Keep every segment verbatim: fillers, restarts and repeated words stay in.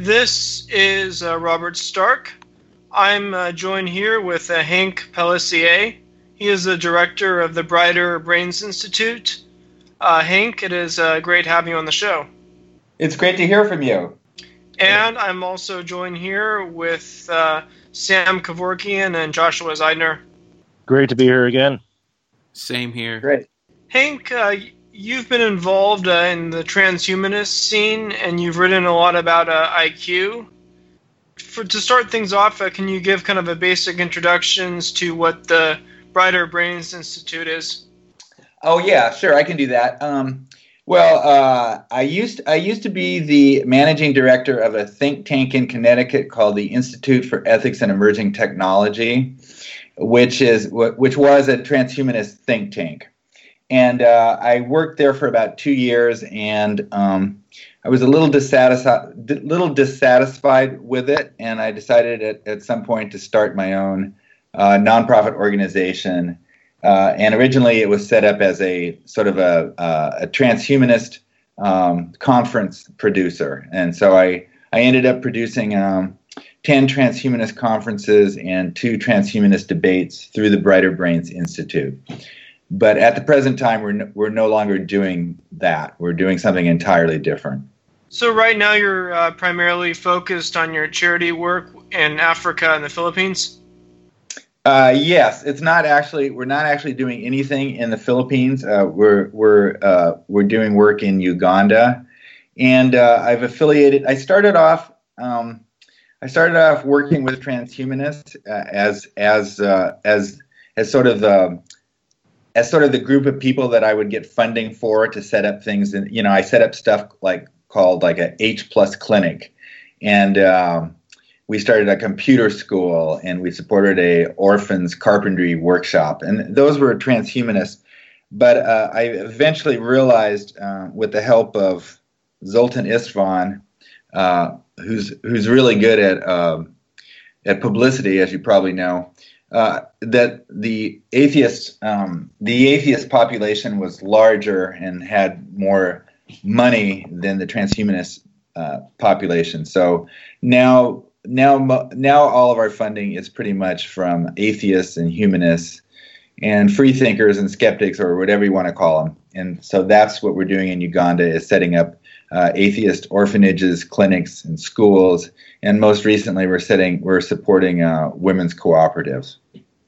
This is uh, Robert Stark. I'm uh, joined here with uh, Hank Pelletier. He is the director of the Brighter Brains Institute. Uh, Hank, it is uh, great having you on the show. It's great to hear from you. And I'm also joined here with uh, Sam Kevorkian and Joshua Zeidner. Great to be here again. Same here. Great. Hank, uh, you've been involved uh, in the transhumanist scene, and you've written a lot about uh, I Q. For, to start things off, uh, can you give kind of a basic introductions to what the Brighter Brains Institute is? Oh yeah, sure, I can do that. Um, well, uh, I used I used to be the managing director of a think tank in Connecticut called the Institute for Ethics and Emerging Technology, which is which was a transhumanist think tank. And uh, I worked there for about two years, and um, I was a little dissatisfied, little dissatisfied with it, and I decided at, at some point to start my own uh, nonprofit organization. Uh, and originally, it was set up as a sort of a, uh, a transhumanist um, conference producer, and so I I ended up producing um, ten transhumanist conferences and two transhumanist debates through the Brighter Brains Institute. But at the present time, we're no, we're no longer doing that. We're doing something entirely different. So right now you're uh, primarily focused on your charity work in Africa and the Philippines? Uh, yes, it's not actually. We're not actually doing anything in the Philippines. Uh, we're we're uh, we're doing work in Uganda, and uh, I've affiliated. I started off. Um, I started off working with transhumanists uh, as as uh, as as sort of the as sort of the group of people that I would get funding for to set up things. And, you know, I set up stuff like called like a H plus clinic. And um, we started a computer school, and we supported a orphans carpentry workshop. And those were transhumanists. But uh, I eventually realized uh, with the help of Zoltan Istvan, uh, who's who's really good at uh, at publicity, as you probably know, Uh, that the atheist um, the atheist population was larger and had more money than the transhumanist uh, population. So now now now all of our funding is pretty much from atheists and humanists and free thinkers and skeptics, or whatever you want to call them. And so that's what we're doing in Uganda, is setting up uh, atheist orphanages, clinics, and schools. And most recently, we're setting, we're supporting uh, women's cooperatives.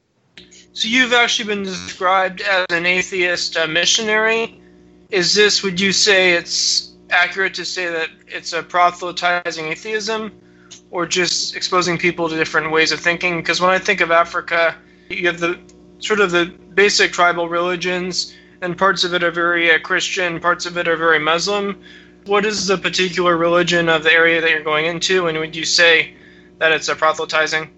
So you've actually been described as an atheist uh, missionary. Is this, would you say it's accurate to say that it's a proselytizing atheism, or just exposing people to different ways of thinking? Because when I think of Africa, you have the sort of the basic tribal religions, and parts of it are very uh, Christian, parts of it are very Muslim. What is the particular religion of the area that you're going into, and would you say that it's a proselytizing?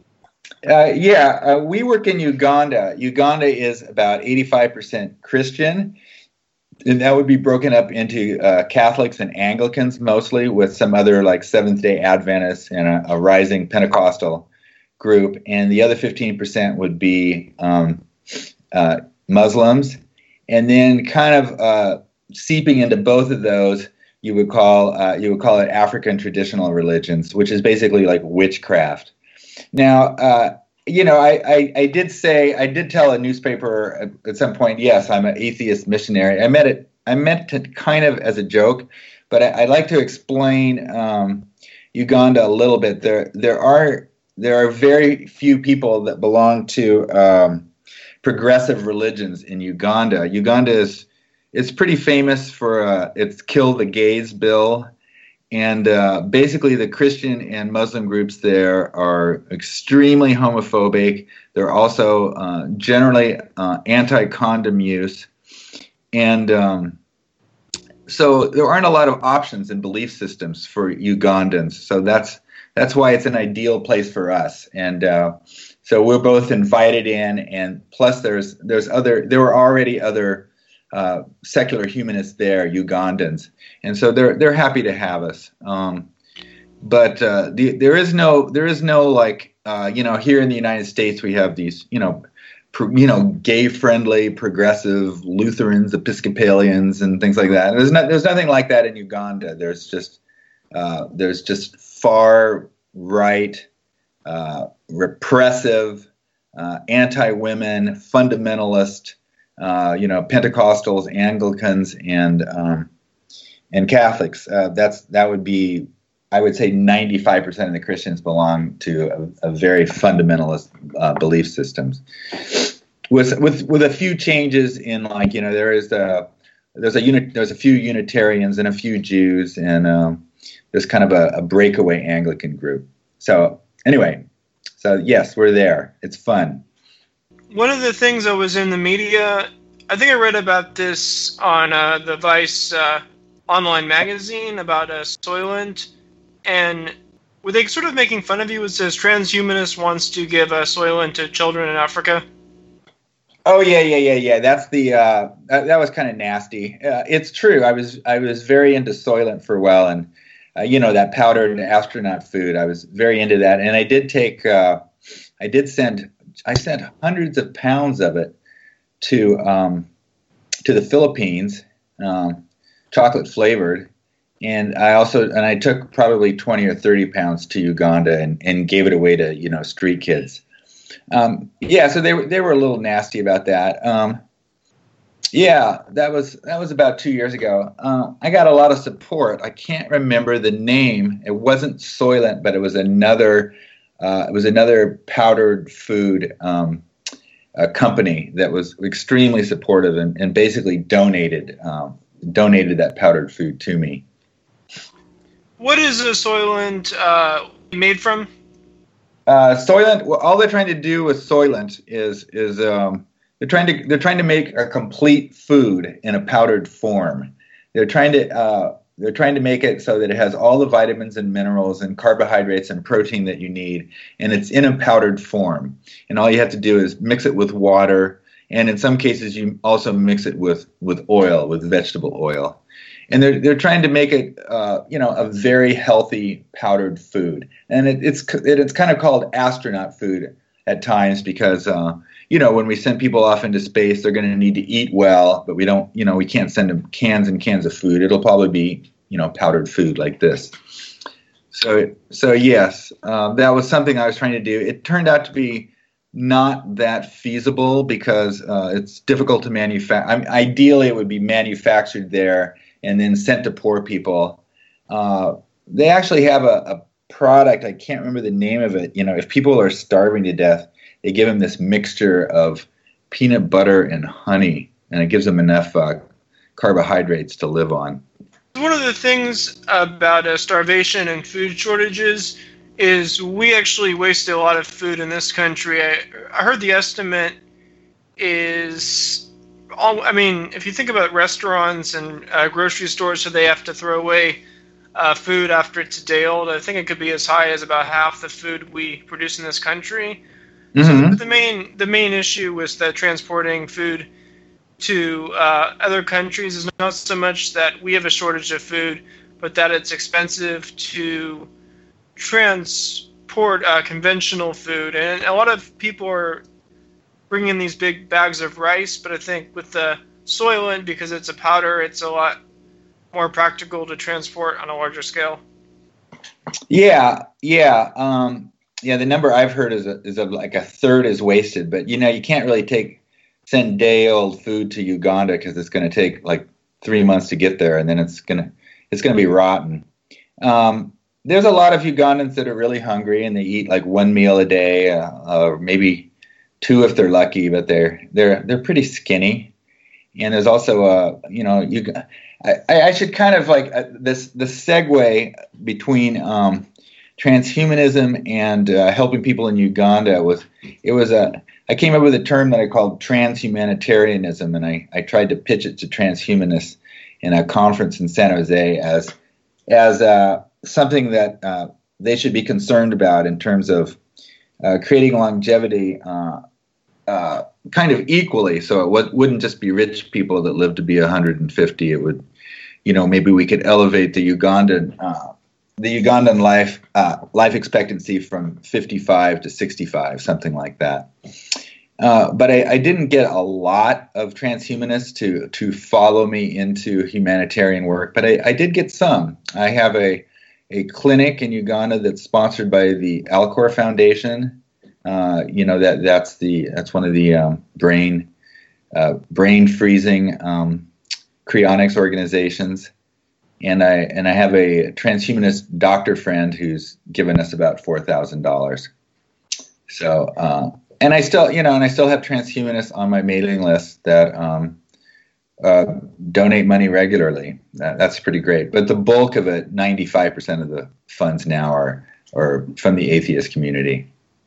Uh, yeah, uh, we work in Uganda. Uganda is about eighty-five percent Christian, and that would be broken up into uh, Catholics and Anglicans mostly, with some other like Seventh-day Adventists and a, a rising Pentecostal group. And the other fifteen percent would be um, uh, Muslims. And then kind of uh, seeping into both of those, you would call uh, you would call it African traditional religions, which is basically like witchcraft. Now, uh, you know, I, I, I did say, I did tell a newspaper at, at some point, yes, I'm an atheist missionary. I meant it, I meant it kind of as a joke, but I, I'd like to explain um, Uganda a little bit. There, there are, there are very few people that belong to um, progressive religions in Uganda. Uganda is, it's pretty famous for uh, its Kill the Gays bill. And uh, basically, the Christian and Muslim groups there are extremely homophobic. They're also uh, generally uh, anti-condom use. And um, so there aren't a lot of options in belief systems for Ugandans. So that's that's why it's an ideal place for us. And uh, so we're both invited in. And plus, there's there's other there were already other Uh, secular humanists there, Ugandans, and so they're they're happy to have us. Um, but uh, the, there is no there is no like uh, you know, here in the United States we have these you know pro, you know gay friendly progressive Lutherans, Episcopalians, and things like that. There's not there's nothing like that in Uganda. There's just Uh, there's just far right, uh, repressive, uh, anti-women, fundamentalist, uh, you know, Pentecostals, Anglicans, and um, and Catholics. Uh, that's that would be, I would say, ninety-five percent of the Christians belong to a, a very fundamentalist uh, belief systems, with with with a few changes in, like, you know, there is a there's a unit there's a few Unitarians and a few Jews, and um, there's kind of a, a breakaway Anglican group. So anyway, so yes, we're there. It's fun. One of the things that was in the media, I think I read about this on uh, the Vice uh, online magazine about uh, Soylent, and were they sort of making fun of you? It says transhumanist wants to give uh, Soylent to children in Africa. Oh yeah, yeah, yeah, yeah. That's the uh, that, that was kind of nasty. Uh, it's true. I was I was very into Soylent for a while, and uh, you know, that powdered astronaut food. I was very into that, and I did take uh, I did send I sent hundreds of pounds of it to um, to the Philippines, um, chocolate flavored, and I also and I took probably twenty or thirty pounds to Uganda and, and gave it away to, you know, street kids. Um, yeah, so they were they were a little nasty about that. Um, yeah, that was that was about two years ago. Uh, I got a lot of support. I can't remember the name. It wasn't Soylent, but it was another. Uh, it was another powdered food um, a company that was extremely supportive and, and basically donated um, donated that powdered food to me. What is a Soylent uh, made from? Uh, Soylent. Well, all they're trying to do with Soylent is is um, they're trying to they're trying to make a complete food in a powdered form. They're trying to uh, they're trying to make it so that it has all the vitamins and minerals and carbohydrates and protein that you need, and it's in a powdered form. And all you have to do is mix it with water, and in some cases you also mix it with with oil, with vegetable oil. And they're they're trying to make it, uh, you know, a very healthy powdered food, and it, it's it, it's kind of called astronaut food at times because, uh, you know, when we send people off into space, they're going to need to eat well, but we don't, you know, we can't send them cans and cans of food. It'll probably be, you know, powdered food like this. So so yes, um, that was something I was trying to do. It turned out to be not that feasible because uh, it's difficult to manufacture. I mean, ideally, it would be manufactured there and then sent to poor people. Uh, they actually have a, a product, I can't remember the name of it. You know, if people are starving to death, they give them this mixture of peanut butter and honey, and it gives them enough uh, carbohydrates to live on. One of the things about uh, starvation and food shortages is we actually waste a lot of food in this country. I, I heard the estimate is... All, I mean, if you think about restaurants and uh, grocery stores, so they have to throw away uh, food after it's a day old, I think it could be as high as about half the food we produce in this country. Mm-hmm. So the main the main issue with the transporting food to uh, other countries is not so much that we have a shortage of food, but that it's expensive to transport uh, conventional food. And a lot of people are bring in these big bags of rice, but I think with the Soylent, because it's a powder, it's a lot more practical to transport on a larger scale. Yeah, yeah, um, yeah. The number I've heard is a, is a, like a third is wasted, but you know, you can't really take send day old food to Uganda because it's going to take like three months to get there, and then it's gonna it's gonna be rotten. Um, there's a lot of Ugandans that are really hungry and they eat like one meal a day, uh, or maybe two if they're lucky, but they're they're they're pretty skinny. And there's also a you know you I, I should kind of like uh, this the segue between um, transhumanism and uh, helping people in Uganda was it was a I came up with a term that I called transhumanitarianism, and I, I tried to pitch it to transhumanists in a conference in San Jose as as uh, something that uh, they should be concerned about in terms of uh, creating longevity. Uh, Uh, kind of equally, so it w- wouldn't just be rich people that live to be one hundred fifty. It would, you know, maybe we could elevate the Ugandan, uh, the Ugandan life uh, life expectancy from fifty-five to sixty-five, something like that. Uh, but I, I didn't get a lot of transhumanists to to follow me into humanitarian work, but I, I did get some. I have a a clinic in Uganda that's sponsored by the Alcor Foundation. Uh, you know that that's the that's one of the um, brain uh, brain freezing um, cryonics organizations. And I and I have a transhumanist doctor friend who's given us about four thousand dollars. So uh, and I still you know and I still have transhumanists on my mailing list that um, uh, donate money regularly. That, that's pretty great. But the bulk of it, ninety-five percent of the funds now are are from the atheist community.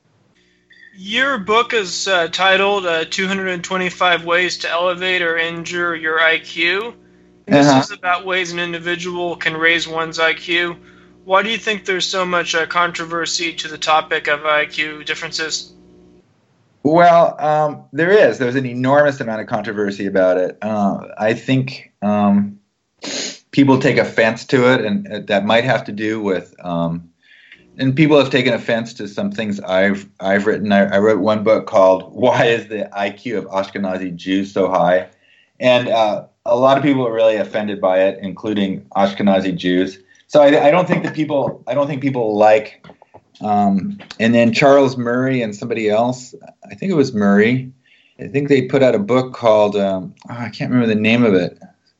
Your book is uh, titled uh, two hundred twenty-five Ways to Elevate or Injure Your I Q. This uh-huh. is about ways an individual can raise one's I Q. Why do you think there's so much uh, controversy to the topic of I Q differences? Well, um, there is. There's an enormous amount of controversy about it. Uh, I think um, people take offense to it, and uh, that might have to do with. Um, and people have taken offense to some things I've I've written. I, I wrote one book called "Why Is the I Q of Ashkenazi Jews So High?" and uh, a lot of people are really offended by it, including Ashkenazi Jews. So I, I don't think that people, I don't think people like, um, and then Charles Murray and somebody else, I think it was Murray, I think they put out a book called, um, oh, I can't remember the name of it.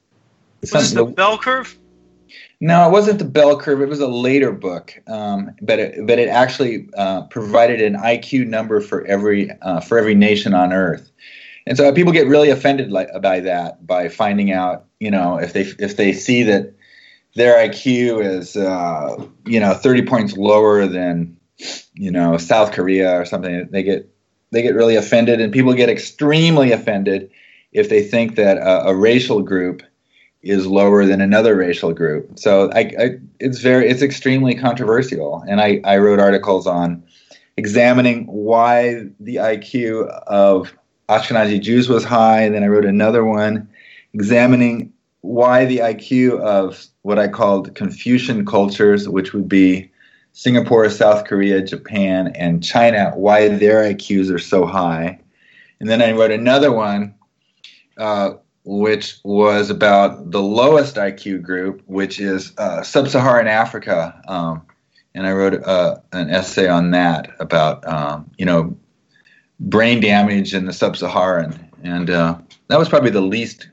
Was it the Bell Curve? No, it wasn't the Bell Curve. It was a later book, um, but it, but it actually uh, provided an I Q number for every uh, for every nation on Earth. And so people get really offended like, by that, by finding out, you know, if they if they see that their I Q is, uh, you know, thirty points lower than, you know, South Korea or something, they get they get really offended, and people get extremely offended if they think that a, a racial group is lower than another racial group. So I, I, it's very it's extremely controversial, and I, I wrote articles on examining why the I Q of Ashkenazi Jews was high, and then I wrote another one examining why the I Q of what I called Confucian cultures, which would be Singapore, South Korea, Japan, and China, why their I Qs are so high. And then I wrote another one, uh, which was about the lowest I Q group, which is uh, Sub-Saharan Africa. Um, and I wrote uh, an essay on that about, um, you know, brain damage in the sub-Saharan, and uh, that was probably the least.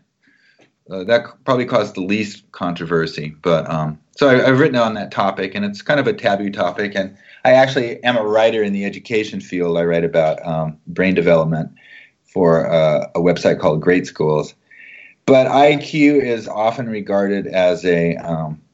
Uh, that probably caused the least controversy. But um, so I, I've written on that topic, and it's kind of a taboo topic. And I actually am a writer in the education field. I write about um, brain development for uh, a website called Great Schools. But I Q is often regarded as a, um,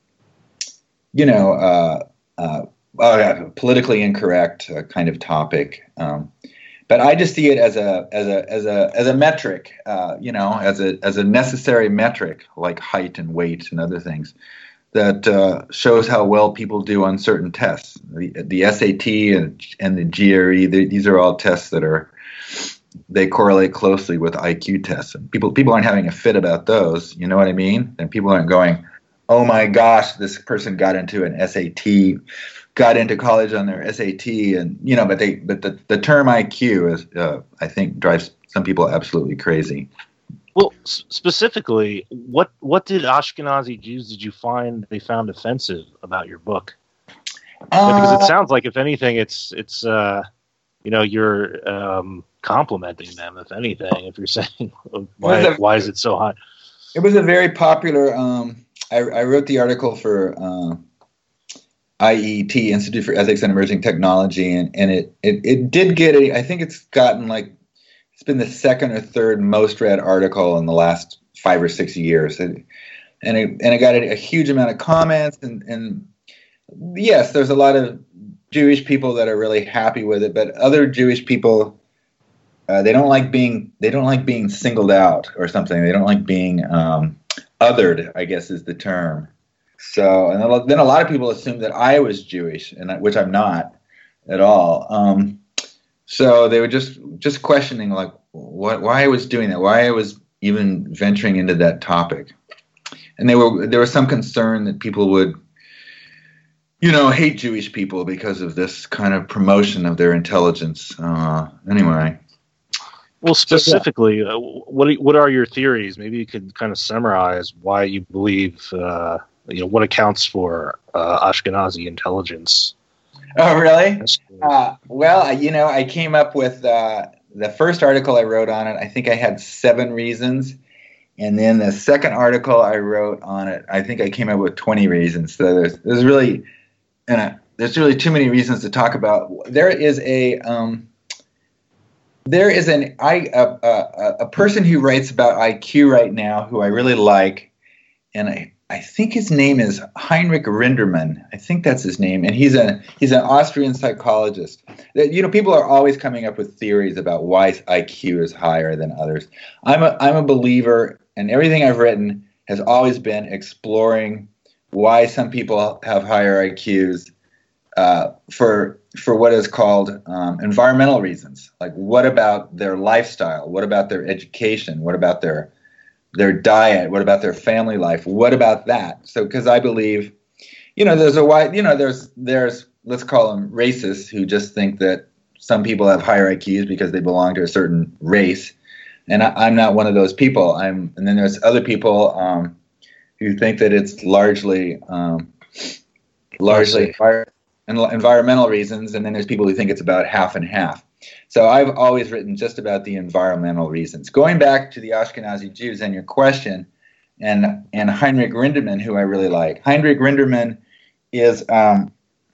you know, uh, uh, uh, politically incorrect uh, kind of topic. Um, But I just see it as a as a as a as a metric, uh, you know, as a as a necessary metric, like height and weight and other things, that uh, shows how well people do on certain tests. The, the S A T and, and the G R E, they, these are all tests that are they correlate closely with I Q tests. And people people aren't having a fit about those. You know what I mean? And people aren't going, "Oh my gosh, this person got into an S A T." Got into college on their S A T, and you know, but they, but the, the term I Q is, uh, I think, drives some people absolutely crazy. Well, s- specifically, what what did Ashkenazi Jews did you find they found offensive about your book? Uh, because it sounds like, if anything, it's it's uh, you know, you're um, complimenting them. If anything, if you're saying why a, why is it so hot? It was a very popular. Um, I, I wrote the article for. Uh, I E T, Institute for Ethics and Emerging Technology, and, and it, it, it did get a, I think it's gotten like, it's been the second or third most read article in the last five or six years. It, and it and it got a, a huge amount of comments, and, and yes, there's a lot of Jewish people that are really happy with it, but other Jewish people, uh, they don't like being, they don't like being singled out or something. They don't like being um, othered, I guess is the term. So, and then a lot of people assumed that I was Jewish, and which I'm not at all. Um, so they were just just questioning, like, what, why I was doing that, why I was even venturing into that topic. And they were there was some concern that people would, you know, hate Jewish people because of this kind of promotion of their intelligence. Uh, anyway. Well, specifically, uh, what what are your theories? Maybe you could kind of summarize why you believe. Uh, you know, what accounts for uh, Ashkenazi intelligence? Oh, really? Uh, well, you know, I came up with uh, the first article I wrote on it. I think I had seven reasons. And then the second article I wrote on it, I think I came up with twenty reasons. So there's, there's really, and uh, there's really too many reasons to talk about. There is a, um, there is an I a, a, a person who writes about I Q right now who I really like, and I, I think his name is Heinrich Rinderman. I think that's his name, and he's a he's an Austrian psychologist. You know, people are always coming up with theories about why I Q is higher than others. I'm a I'm a believer. And everything I've written has always been exploring why some people have higher I Qs uh, for for what is called um, environmental reasons. Like, what about their lifestyle? What about their education? What about their their diet? What about their family life? What about that? So, because I believe, you know, there's a wide, you know, there's there's let's call them racists who just think that some people have higher I Qs because they belong to a certain race. And I, I'm not one of those people. I'm, and then there's other people um, who think that it's largely, um, largely envir- environmental reasons. And then there's people who think it's about half and half. So I've always written just about the environmental reasons. Going back to the Ashkenazi Jews and your question, and and Heinrich Rinderman, who I really like. Heinrich Rinderman is um,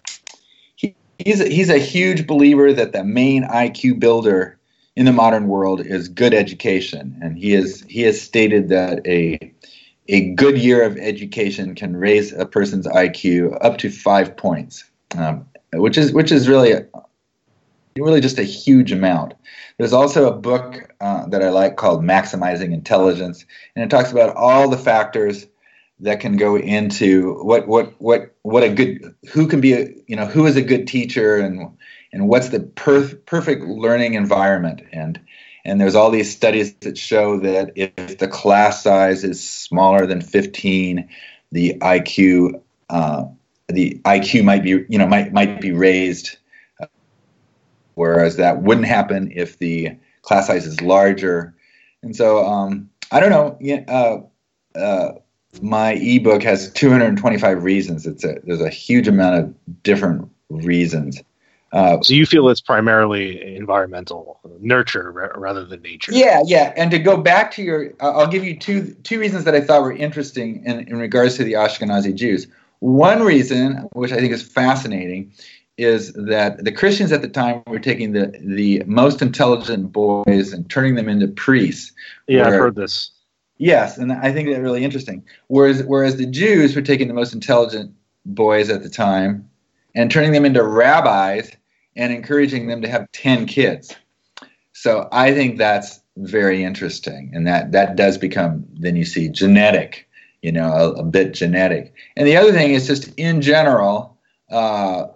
he, he's a, he's a huge believer that the main I Q builder in the modern world is good education, and he is he has stated that a a good year of education can raise a person's I Q up to five points, um, which is which is really a, really just a huge amount. There's also a book uh, that I like called Maximizing Intelligence, and it talks about all the factors that can go into what what what what a good who can be a you know who is a good teacher, and and what's the perf- perfect learning environment. And and there's all these studies that show that if the class size is smaller than fifteen, the I Q uh, the I Q might be you know might might be raised, uh, whereas that wouldn't happen if the class size is larger. And so um, I don't know. Uh, uh, my ebook has two hundred twenty-five reasons. It's a there's a huge amount of different reasons. Uh, so you feel it's primarily environmental, nurture rather than nature. Yeah, yeah. And to go back to your, uh, I'll give you two two reasons that I thought were interesting in, in regards to the Ashkenazi Jews. One reason, which I think is fascinating, is that the Christians at the time were taking the, the most intelligent boys and turning them into priests. Yeah, where, I've heard this. Yes, and I think that's really interesting. Whereas, whereas the Jews were taking the most intelligent boys at the time and turning them into rabbis and encouraging them to have ten kids. So I think that's very interesting, and that, that does become, then you see, genetic, you know, a, a bit genetic. And the other thing is just in general, uh,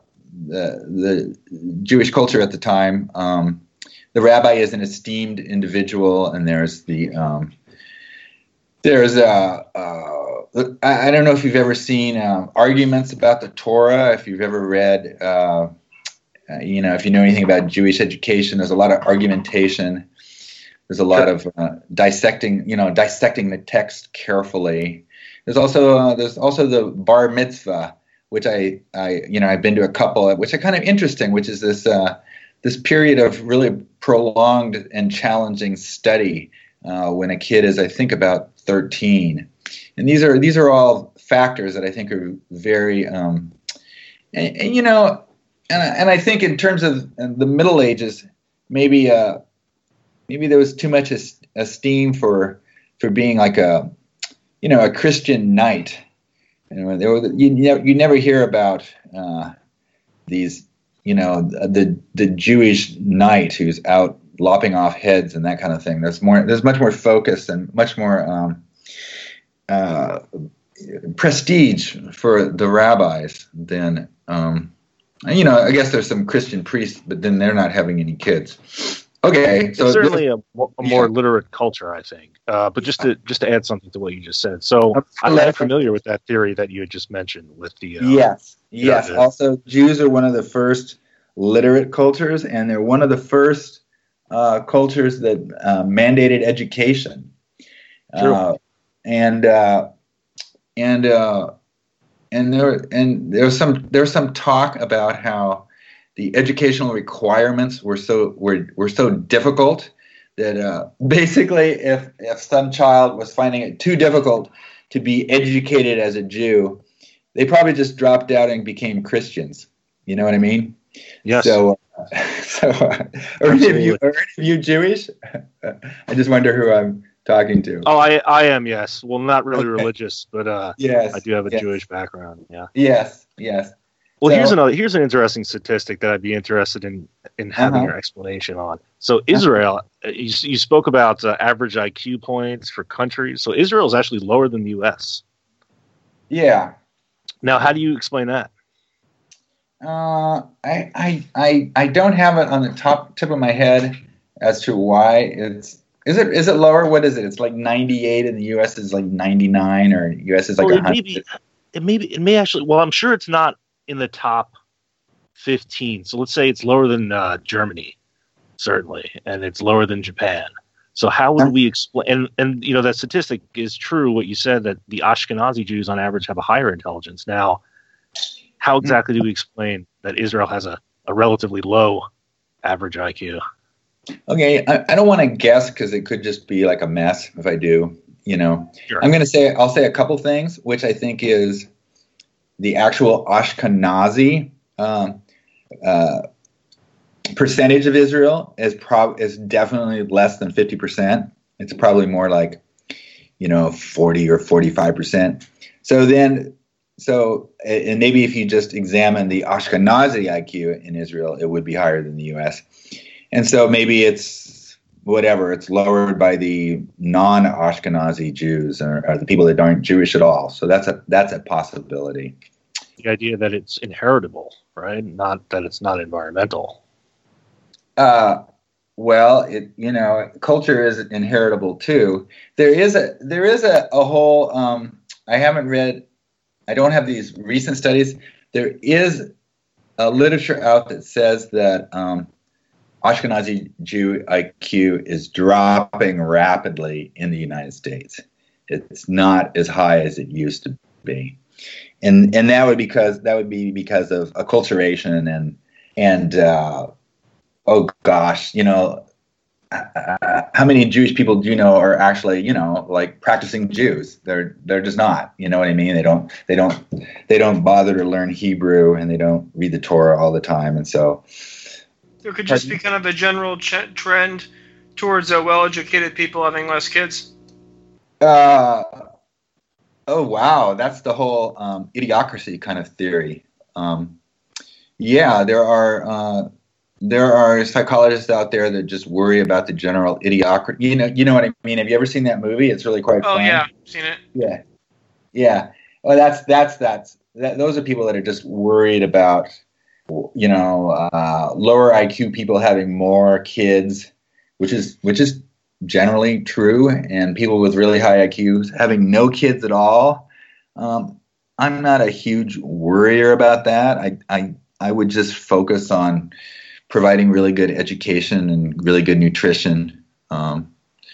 the, the Jewish culture at the time, um, the rabbi is an esteemed individual, and there's the um, there's uh, uh, I, I don't know if you've ever seen um, arguments about the Torah, if you've ever read. Uh, Uh, you know, if you know anything about Jewish education, there's a lot of argumentation. There's a lot of uh, dissecting, you know, dissecting the text carefully. There's also uh, there's also the bar mitzvah, which I, I you know I've been to a couple, which are kind of interesting. Which is this uh, this period of really prolonged and challenging study uh, when a kid is, I think, about thirteen. And these are these are all factors that I think are very, um, and, and you know. And, and I think in terms of the Middle Ages, maybe uh, maybe there was too much esteem for for being like a you know a Christian knight. You know, there were, you you never hear about uh, these you know the the Jewish knight who's out lopping off heads and that kind of thing. There's more. There's much more focus and much more um, uh, prestige for the rabbis than. Um, You know, I guess there's some Christian priests, but then they're not having any kids. Okay, so it's certainly a, a more yeah. literate culture, I think. Uh, but just to just to add something to what you just said, so I'm not familiar with that theory that you had just mentioned with the. Uh, yes, yes. You know, the, also, Jews are one of the first literate cultures, and they're one of the first uh, cultures that uh, mandated education. True. Uh, and uh, and. Uh, and there and there was some there was some talk about how the educational requirements were so were were so difficult that uh, basically if if some child was finding it too difficult to be educated as a Jew, they probably just dropped out and became Christians. You know what I mean? Yes. So, uh, so uh, are, any of you, are any of you Jewish? I just wonder who I'm talking to. Oh, I I am, yes. Well, not really okay. religious, but uh, yes, I do have a yes. Jewish background. Yeah. Yes, yes. Well, so, here's another here's an interesting statistic that I'd be interested in in having uh-huh. your explanation on. So Israel, uh-huh. you, you spoke about uh, average I Q points for countries. So Israel is actually lower than the U S. Yeah. Now, how do you explain that? Uh, I, I, I, I don't have it on the top tip of my head as to why it's. Is it is it lower? What is it? It's like ninety-eight, and the U S is like ninety-nine, or U S is like well, one hundred. It may, be, it may be. It may actually. Well, I'm sure it's not in the top fifteen. So let's say it's lower than uh, Germany, certainly, and it's lower than Japan. So how would we explain? And, and you know that statistic is true. What you said, that the Ashkenazi Jews on average have a higher intelligence. Now, how exactly do we explain that Israel has a, a relatively low average I Q? Okay, I, I don't want to guess because it could just be like a mess if I do. You know, sure. I'm going to say I'll say a couple things, which I think is the actual Ashkenazi um, uh, percentage of Israel is prob is definitely less than fifty percent. It's probably more like, you know, forty or forty-five percent. So then, so and maybe if you just examine the Ashkenazi I Q in Israel, it would be higher than the U S. And so maybe it's whatever, it's lowered by the non-Ashkenazi Jews or, or the people that aren't Jewish at all. So that's a that's a possibility. The idea that it's inheritable, right? Not that it's not environmental. Uh, well, it you know, culture is inheritable too. There is a there is a, a whole. Um, I haven't read. I don't have these recent studies. There is a literature out that says that um, Ashkenazi Jew I Q is dropping rapidly in the United States. It's not as high as it used to be, and and that would because that would be because of acculturation and and uh, oh gosh, you know, uh, how many Jewish people do you know are actually, you know, like practicing Jews? They're they're just not. You know what I mean? They don't they don't they don't bother to learn Hebrew, and they don't read the Torah all the time, and so. There could just be kind of a general ch- trend towards uh, well-educated people having less kids. Uh, oh, wow. That's the whole um, idiocracy kind of theory. Um, yeah, there are uh, there are psychologists out there that just worry about the general idiocracy. You know, you know what I mean? Have you ever seen that movie? It's really quite oh, fun. Oh, yeah. Seen it. Yeah. Yeah. Well, that's, that's, that's, that, those are people that are just worried about, you know, uh, lower I Q people having more kids, which is which is generally true, and people with really high I Qs having no kids at all. Um, I'm not a huge worrier about that. I, I I would just focus on providing really good education and really good nutrition um,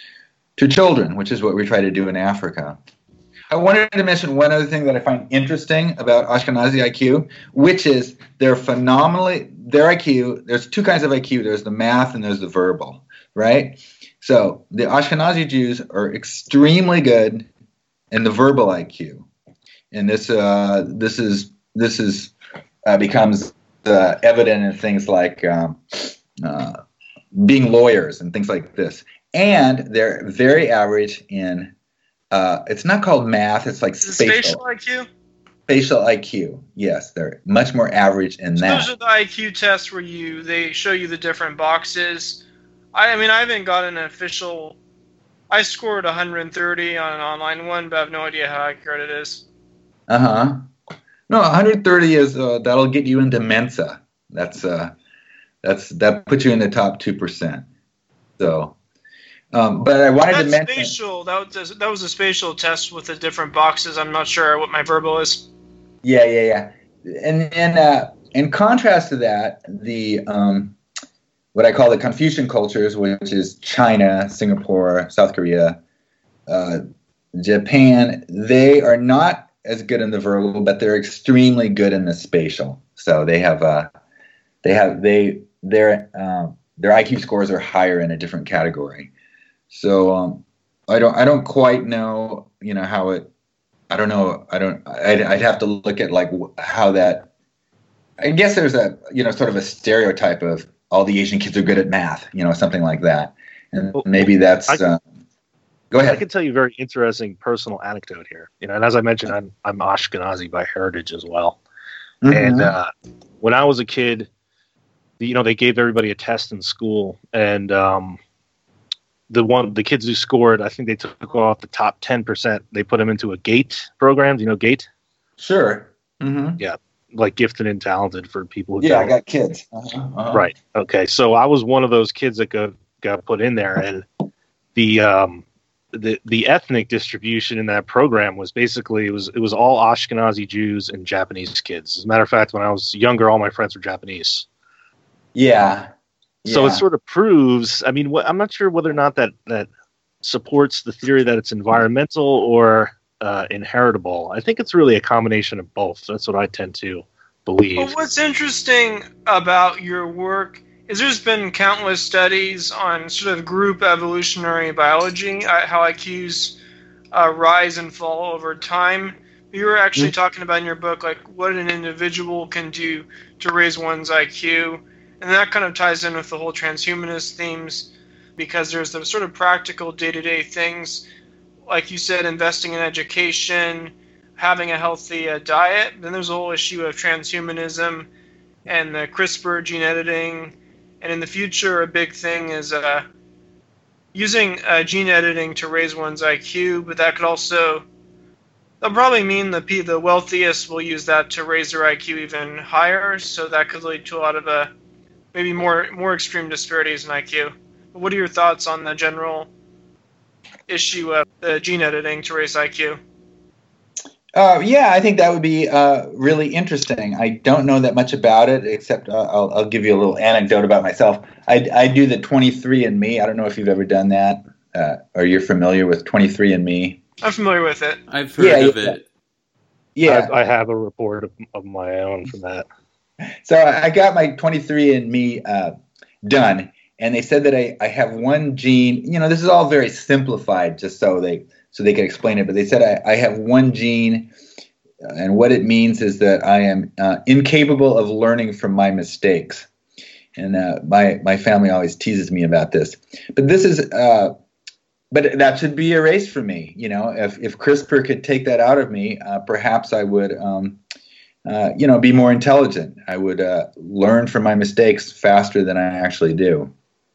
to children, which is what we try to do in Africa. I wanted to mention one other thing that I find interesting about Ashkenazi I Q, which is they're phenomenally, their I Q, there's two kinds of I Q. There's the math and there's the verbal, right? So the Ashkenazi Jews are extremely good in the verbal I Q. And this uh, this is this is uh, becomes uh, evident in things like um, uh, being lawyers and things like this. And they're very average in Uh, it's not called math. It's like spatial. Spatial I Q? Spatial I Q. Yes, they're much more average in so that. Those are the I Q tests where you they show you the different boxes. I, I mean, I haven't got an official. I scored one hundred thirty on an online one, but I have no idea how accurate it is. Uh huh. No, one hundred thirty is uh, that'll get you into Mensa. That's uh, that's that puts you in the top two percent. So. Um, but I wanted That's to mention spatial. That was that was a spatial test with the different boxes. I'm not sure what my verbal is. Yeah, yeah, yeah. And and uh, in contrast to that, the um, what I call the Confucian cultures, which is China, Singapore, South Korea, uh, Japan, they are not as good in the verbal, but they're extremely good in the spatial. So they have uh, they have they their um, their I Q scores are higher in a different category. So um, I don't I don't quite know you know how it. I don't know. I don't. I'd, I'd have to look at like how that. I guess there's a you know sort of a stereotype of all the Asian kids are good at math, you know, something like that, and well, maybe that's. I can, uh, go ahead. I can tell you a very interesting personal anecdote here. You know, and as I mentioned, I'm I'm Ashkenazi by heritage as well, mm-hmm. and uh, when I was a kid, you know, they gave everybody a test in school, and um, the one the kids who scored, I think they took off the top ten percent. They put them into a GATE program. Do you know GATE? Sure. Mm-hmm. Yeah, like gifted and talented for people. Who yeah, don't. I got kids. Uh-huh. Uh-huh. Right. Okay. So I was one of those kids that got got put in there, and the um the the ethnic distribution in that program was basically it was it was all Ashkenazi Jews and Japanese kids. As a matter of fact, when I was younger, all my friends were Japanese. Yeah. So yeah. it sort of proves, I mean, wh- I'm not sure whether or not that, that supports the theory that it's environmental or uh, inheritable. I think it's really a combination of both. That's what I tend to believe. Well, what's interesting about your work is there's been countless studies on sort of group evolutionary biology, uh, how I Qs uh, rise and fall over time. You were actually mm-hmm. talking about in your book, like what an individual can do to raise one's I Q. And that kind of ties in with the whole transhumanist themes, because there's the sort of practical day-to-day things, like you said, investing in education, having a healthy uh, diet. Then there's a whole issue of transhumanism and the CRISPR gene editing. And in the future, a big thing is uh, using uh, gene editing to raise one's I Q, but that could also, that'll probably mean the, the wealthiest will use that to raise their I Q even higher, so that could lead to a lot of uh, maybe more more extreme disparities in I Q. But what are your thoughts on the general issue of the gene editing to raise I Q? Uh, yeah, I think that would be uh, really interesting. I don't know that much about it, except uh, I'll, I'll give you a little anecdote about myself. I, I do the twenty-three and me. I don't know if you've ever done that, uh, or you're familiar with twenty-three and me. I'm familiar with it. I've heard yeah, of yeah. it. Yeah, I, I have a report of, of my own from that. So I got my twenty-three and me uh, done, and they said that I, I have one gene. You know, this is all very simplified, just so they so they can explain it. But they said I, I have one gene, and what it means is that I am uh, incapable of learning from my mistakes. And uh, my my family always teases me about this. But this is, uh, but that should be erased from me. You know, if if CRISPR could take that out of me, uh, perhaps I would. Um, Uh, you know, be more intelligent. I would uh, learn from my mistakes faster than I actually do.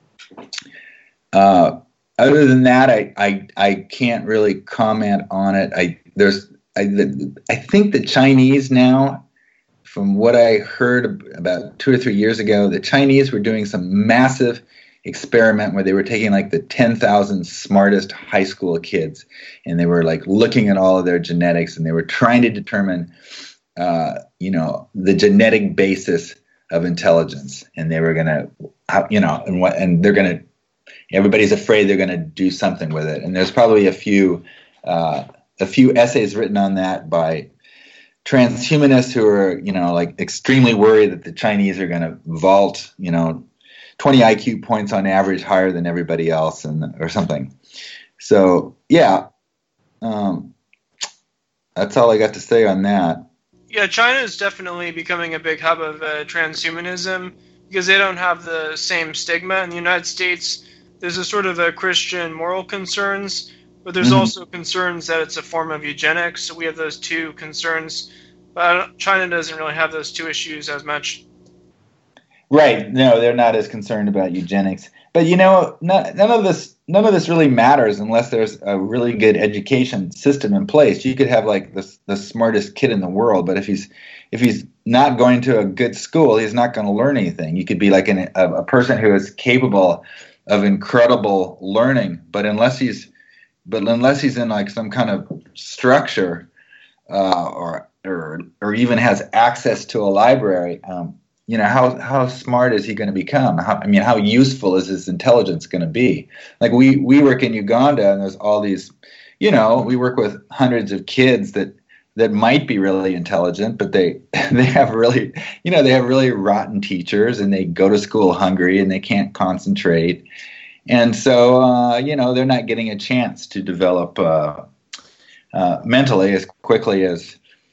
Uh, other than that, I, I I can't really comment on it. I there's I the, I think the Chinese now, from what I heard about two or three years ago, the Chinese were doing some massive experiment where they were taking like the ten thousand smartest high school kids, and they were like looking at all of their genetics, and they were trying to determine. Uh, you know, the genetic basis of intelligence, and they were gonna, you know, and what, and they're gonna. Everybody's afraid they're gonna do something with it, and there's probably a few, uh, a few essays written on that by transhumanists who are, you know, like extremely worried that the Chinese are gonna vault, you know, twenty I Q points on average higher than everybody else, and or something. So yeah, um, that's all I got to say on that. Yeah, China is definitely becoming a big hub of uh, transhumanism because they don't have the same stigma. In the United States, there's a sort of a Christian moral concerns, but there's mm-hmm. also concerns that it's a form of eugenics. So we have those two concerns, but China doesn't really have those two issues as much. Right. No, they're not as concerned about eugenics. But you know, none, none of this none of this really matters unless there's a really good education system in place. You could have like the the smartest kid in the world, but if he's if he's not going to a good school, he's not going to learn anything. You could be like an, a, a person who is capable of incredible learning, but unless he's but unless he's in like some kind of structure uh, or or or even has access to a library. Um, You know, how how smart is he going to become? How, I mean, how useful is his intelligence going to be? Like we, we work in Uganda, and there's all these, you know, we work with hundreds of kids that that might be really intelligent, but they they have really, you know, they have really rotten teachers, and they go to school hungry, and they can't concentrate, and so uh, you know, they're not getting a chance to develop uh, uh, mentally as quickly as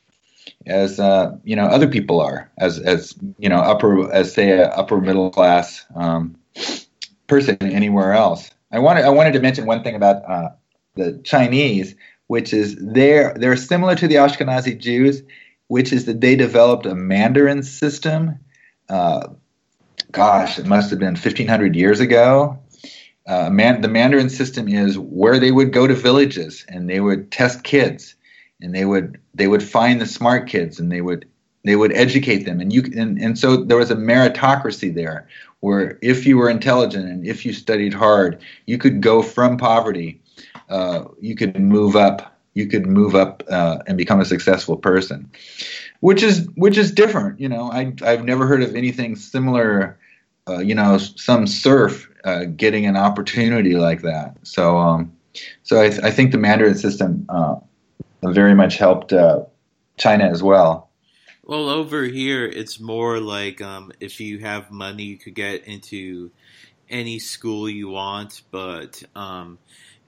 as uh, you know, other people are, as as you know, upper as say a upper middle class um, person anywhere else. I wanted I wanted to mention one thing about uh, the Chinese, which is they're they're similar to the Ashkenazi Jews, which is that they developed a Mandarin system. Uh, gosh, it must have been fifteen hundred years ago. Uh, man, the Mandarin system is where they would go to villages and they would test kids, and they would they would find the smart kids, and they would they would educate them, and you and, and so there was a meritocracy there, where if you were intelligent and if you studied hard, you could go from poverty. Uh, you could move up. You could move up uh, and become a successful person, which is which is different. You know, I I've never heard of anything similar. Uh, you know, some serf uh, getting an opportunity like that. So, um, so I, th- I think the Mandarin system uh, very much helped uh, China as well. Well, over here, it's more like um, if you have money, you could get into any school you want, but um,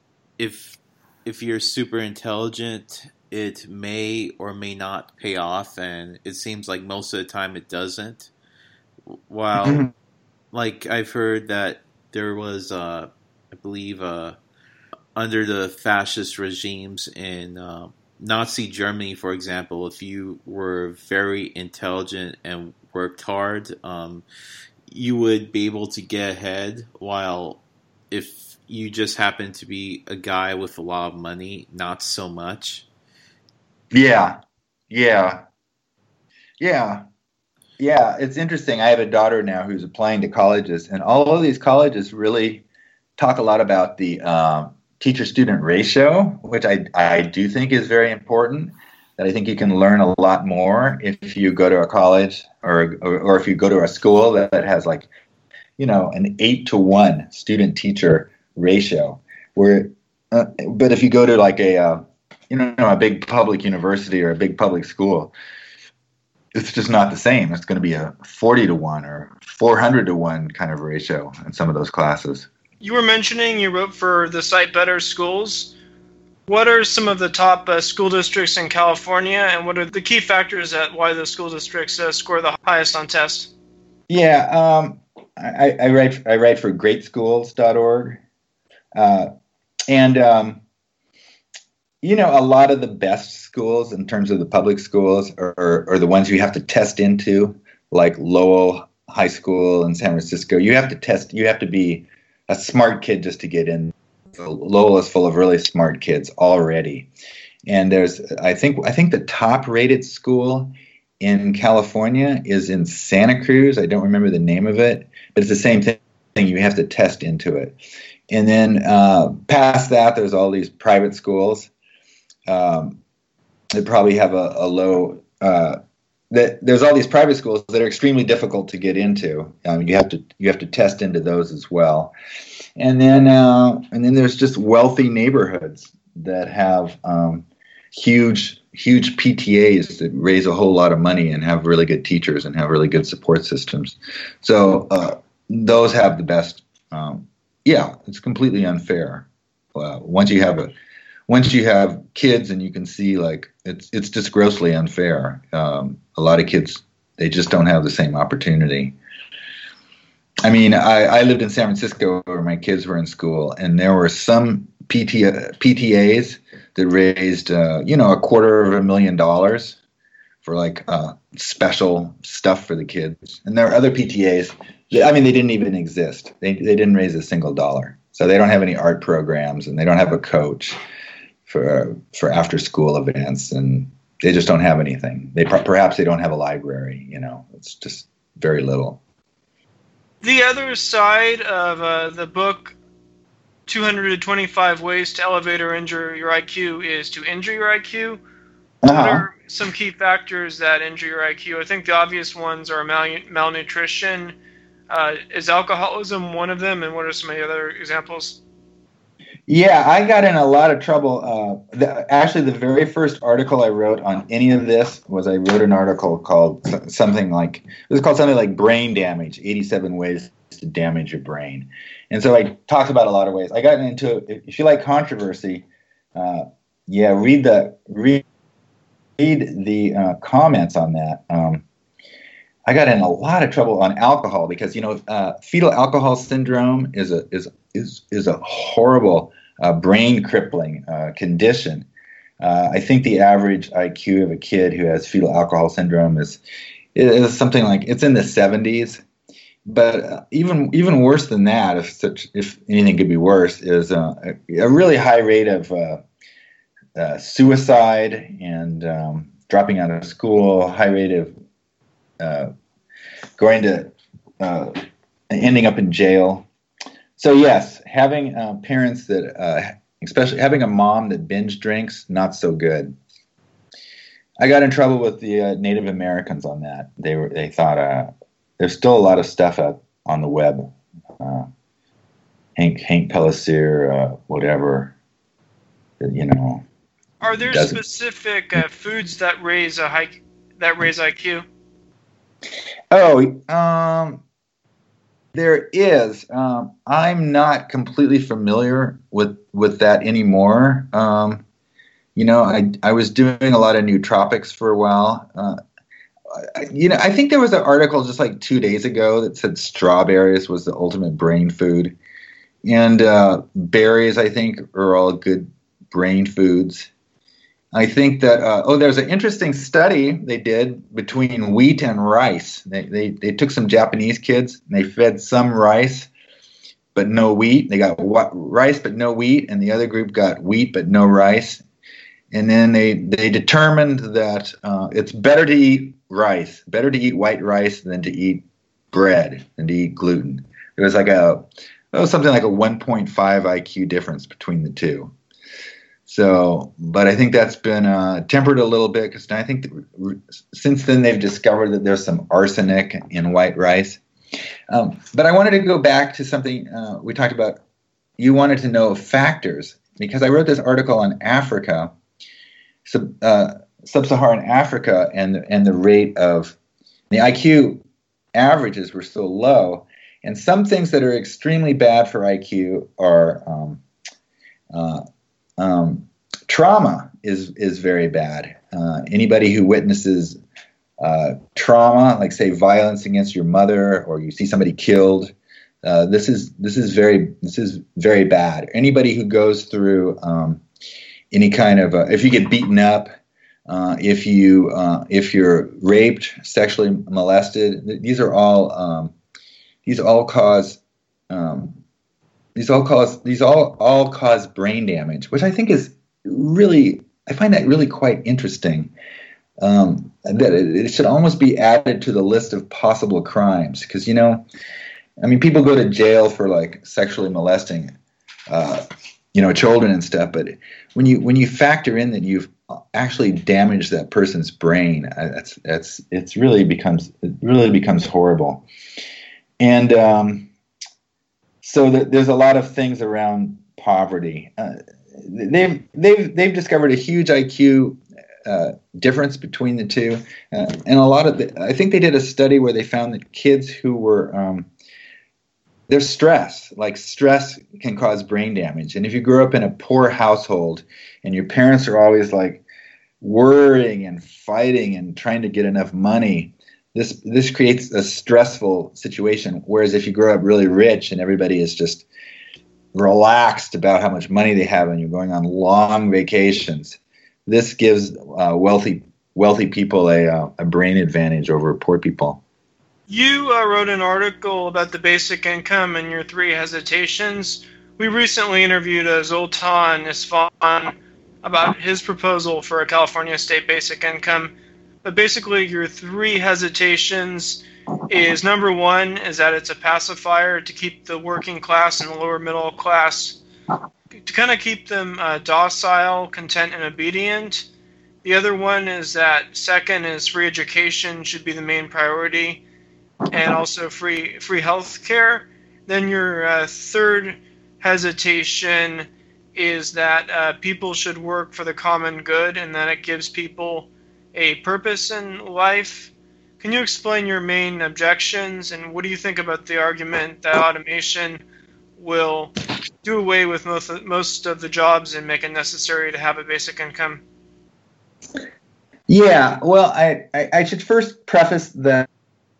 if if you're super intelligent, it may or may not pay off, and it seems like most of the time it doesn't. While, mm-hmm. like, I've heard that there was, uh, I believe, uh, under the fascist regimes in uh, Nazi Germany, for example, if you were very intelligent and worked hard, um, you would be able to get ahead, while if you just happen to be a guy with a lot of money, not so much. Yeah, yeah, yeah, yeah. It's interesting. I have a daughter now who's applying to colleges, and all of these colleges really talk a lot about the um, teacher-student ratio, which I I do think is very important. That I think you can learn a lot more if you go to a college or or, or if you go to a school that, that has, like, you know, an eight to one student-teacher ratio, where uh, but if you go to like a uh, you know a big public university or a big public school, it's just not the same. It's going to be a forty to one or four hundred to one kind of ratio in some of those classes. You were mentioning you wrote for the site Better Schools. What are some of the top uh, school districts in California, and what are the key factors that why those school districts uh, score the highest on tests? Yeah, um, I, I write I write for great schools dot org. Uh, and, um, you know, a lot of the best schools in terms of the public schools are, are, are the ones you have to test into, like Lowell High School in San Francisco. You have to test, you have to be a smart kid just to get in. So Lowell is full of really smart kids already. And there's, I think, I think the top rated school in California is in Santa Cruz. I don't remember the name of it, but it's the same thing. You have to test into it. And then uh, past that, there's all these private schools um, that probably have a, a low. Uh, that there's all these private schools that are extremely difficult to get into. Um, you have to you have to test into those as well. And then uh, and then there's just wealthy neighborhoods that have um, huge huge P T As that raise a whole lot of money and have really good teachers and have really good support systems. So uh, those have the best. Um, Yeah, it's completely unfair. Uh, once you have a, once you have kids, and you can see, like, it's it's just grossly unfair. Um, a lot of kids, they just don't have the same opportunity. I mean, I, I lived in San Francisco where my kids were in school, and there were some P T, P T As that raised, uh, you know, a quarter of a million dollars for, like, uh, special stuff for the kids. And there are other P T As. I mean, they didn't even exist. They they didn't raise a single dollar. So they don't have any art programs, and they don't have a coach for for after school events, and they just don't have anything. They perhaps they don't have a library. You know, it's just very little. The other side of uh, the book, two hundred twenty-five Ways to Elevate or Injure Your I Q, is to injure your I Q. Uh-huh. What are some key factors that injure your I Q? I think the obvious ones are mal- malnutrition. Uh, is alcoholism one of them, and what are some of the other examples? Yeah, I got in a lot of trouble. Uh, the, actually, the very first article I wrote on any of this was I wrote an article called something like, it was called something like Brain Damage, eighty-seven Ways to Damage Your Brain. And so I talked about a lot of ways. I got into, if you like controversy, uh, yeah, read the, read, read the uh, comments on that. Um, I got in a lot of trouble on alcohol because, you know, uh, fetal alcohol syndrome is a, is, is, is a horrible uh, brain crippling uh, condition. Uh, I think the average I Q of a kid who has fetal alcohol syndrome is, is something like, it's in the seventies. But uh, even even worse than that, if such if anything could be worse, is uh, a, a really high rate of uh, uh, suicide and um, dropping out of school, high rate of uh, going to uh, ending up in jail. So yes, having uh, parents that, uh, especially having a mom that binge drinks, not so good. I got in trouble with the uh, Native Americans on that. They were they thought. Uh, There's still a lot of stuff out on the web. Uh, Hank Hank Pellissier, uh, whatever, you know. Are there specific uh, foods that raise a high that raise I Q? Oh, um, there is. Um, I'm not completely familiar with with that anymore. Um, you know, I I was doing a lot of nootropics for a while. Uh, You know, I think there was an article just like two days ago that said strawberries was the ultimate brain food. And uh, berries, I think, are all good brain foods. I think that, uh, oh, there's an interesting study they did between wheat and rice. They, they, they took some Japanese kids and they fed some rice but no wheat. They got rice but no wheat, and the other group got wheat but no rice. And then they, they determined that uh, it's better to eat rice, better to eat white rice than to eat bread, than to eat gluten. It was like a, it was something like a one point five I Q difference between the two. So, but I think that's been uh, tempered a little bit because I think that since then they've discovered that there's some arsenic in white rice. Um, but I wanted to go back to something uh, we talked about. You wanted to know factors because I wrote this article on Africa. Sub, uh, Sub-Saharan Africa and and the rate of the I Q averages were so low, and some things that are extremely bad for I Q are um, uh, um, trauma is is very bad. Uh, anybody who witnesses uh, trauma, like say violence against your mother, or you see somebody killed, uh, this is this is very this is very bad. Anybody who goes through um, any kind of uh, if you get beaten up. Uh, if you uh, if you're raped, sexually molested, th- these are all um, these all cause um, these all cause these all all cause brain damage, which I think is really I find that really quite interesting. Um, that it, it should almost be added to the list of possible crimes because you know, I mean, people go to jail for like sexually molesting, uh, you know, children and stuff, but when you when you factor in that you've actually damage that person's brain, that's that's it's really becomes it really becomes horrible. And um, so th- there's a lot of things around poverty. Uh, they've they've they've discovered a huge I Q uh, difference between the two, uh, and a lot of the, I think they did a study where they found that kids who were um, there's stress, like stress can cause brain damage. And if you grew up in a poor household and your parents are always like worrying and fighting and trying to get enough money, this this creates a stressful situation. Whereas if you grow up really rich and everybody is just relaxed about how much money they have and you're going on long vacations, this gives uh, wealthy wealthy people a, uh, a brain advantage over poor people. You uh, wrote an article about the basic income and your three hesitations. We recently interviewed uh, Zoltan Isfan about his proposal for a California state basic income. But basically, your three hesitations is number one is that it's a pacifier to keep the working class and the lower middle class, to kind of keep them uh, docile, content, and obedient. The other one is that second is free education should be the main priority, and also free free health care. Then your uh, third hesitation is that uh, people should work for the common good and that it gives people a purpose in life. Can you explain your main objections, and what do you think about the argument that automation will do away with most of, most of the jobs and make it necessary to have a basic income? Yeah, well, I, I, I should first preface that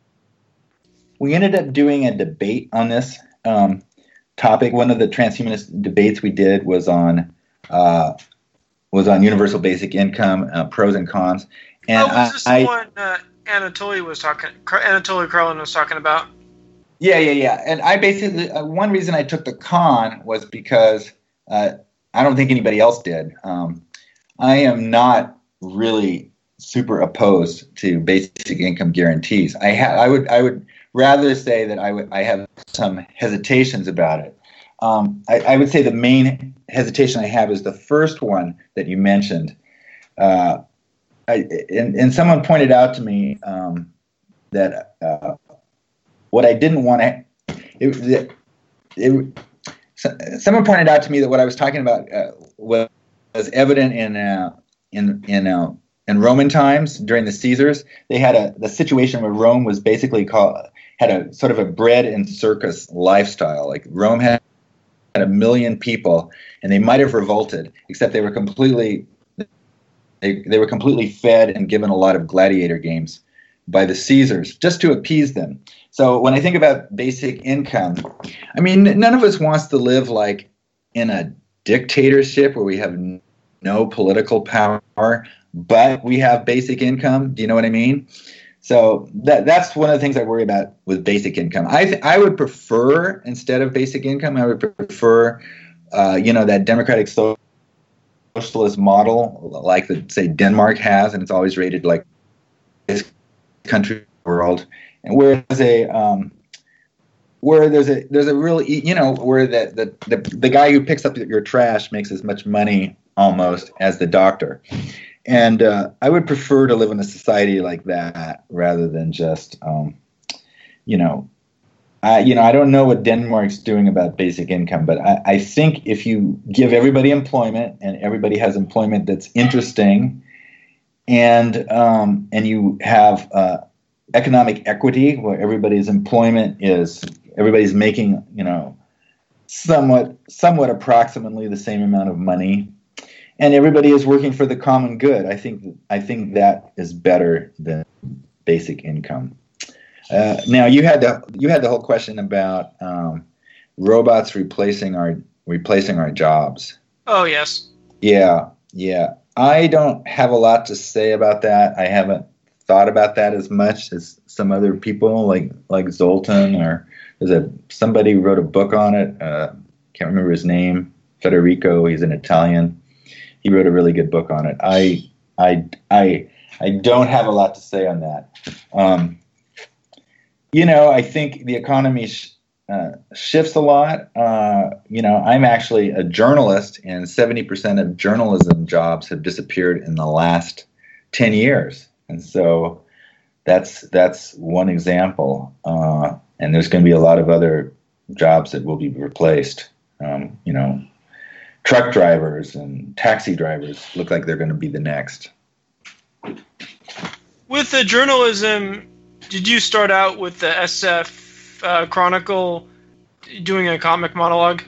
we ended up doing a debate on this um, topic. One of the transhumanist debates we did was on uh, was on universal basic income, uh, pros and cons. And oh, was this I, the one uh, Anatoly was talking? Anatoly Karlin was talking about. Yeah, yeah, yeah. And I basically uh, one reason I took the con was because uh, I don't think anybody else did. Um, I am not really super opposed to basic income guarantees. I ha- I would I would rather say that I would I have some hesitations about it. Um, I, I would say the main hesitation I have is the first one that you mentioned. Uh, I, and, and someone pointed out to me um, that uh, what I didn't want to it, it, it, someone pointed out to me that what I was talking about uh, was, was evident in uh, in in uh, in Roman times during the Caesars. They had a the situation where Rome was basically called had a sort of a bread and circus lifestyle. Like Rome had, had a million people, and they might have revolted, except they were completely they they were completely fed and given a lot of gladiator games by the Caesars just to appease them. So when I think about basic income, I mean, none of us wants to live like in a dictatorship where we have no political power, but we have basic income. Do you know what I mean? So that that's one of the things I worry about with basic income. I th- I would prefer, instead of basic income, I would prefer, uh, you know, that democratic socialist model like the, say, Denmark has, and it's always rated like this country in the world. And where there's a um, where there's a there's a real, you know, where the the the, the guy who picks up your trash makes as much money almost as the doctor. And uh, I would prefer to live in a society like that rather than just, um, you know, I, you know, I don't know what Denmark's doing about basic income, but I, I think if you give everybody employment and everybody has employment that's interesting, and um, and you have uh, economic equity where everybody's employment is everybody's making, you know, somewhat somewhat approximately the same amount of money, and everybody is working for the common good, I think I think that is better than basic income. Uh, now you had the you had the whole question about um, robots replacing our replacing our jobs. Oh yes. Yeah, yeah. I don't have a lot to say about that. I haven't thought about that as much as some other people, like like Zoltan, or there's a somebody who wrote a book on it. Uh, can't remember his name. Federico. He's an Italian. He wrote a really good book on it. I I I I don't have a lot to say on that. Um, you know, I think the economy sh- uh, shifts a lot. Uh, you know, I'm actually a journalist, and seventy percent of journalism jobs have disappeared in the last ten years. And so that's that's one example. Uh, and there's going to be a lot of other jobs that will be replaced. Um, you know, truck drivers and taxi drivers look like they're going to be the next. With the journalism, did you start out with the S F uh, Chronicle doing a comic monologue?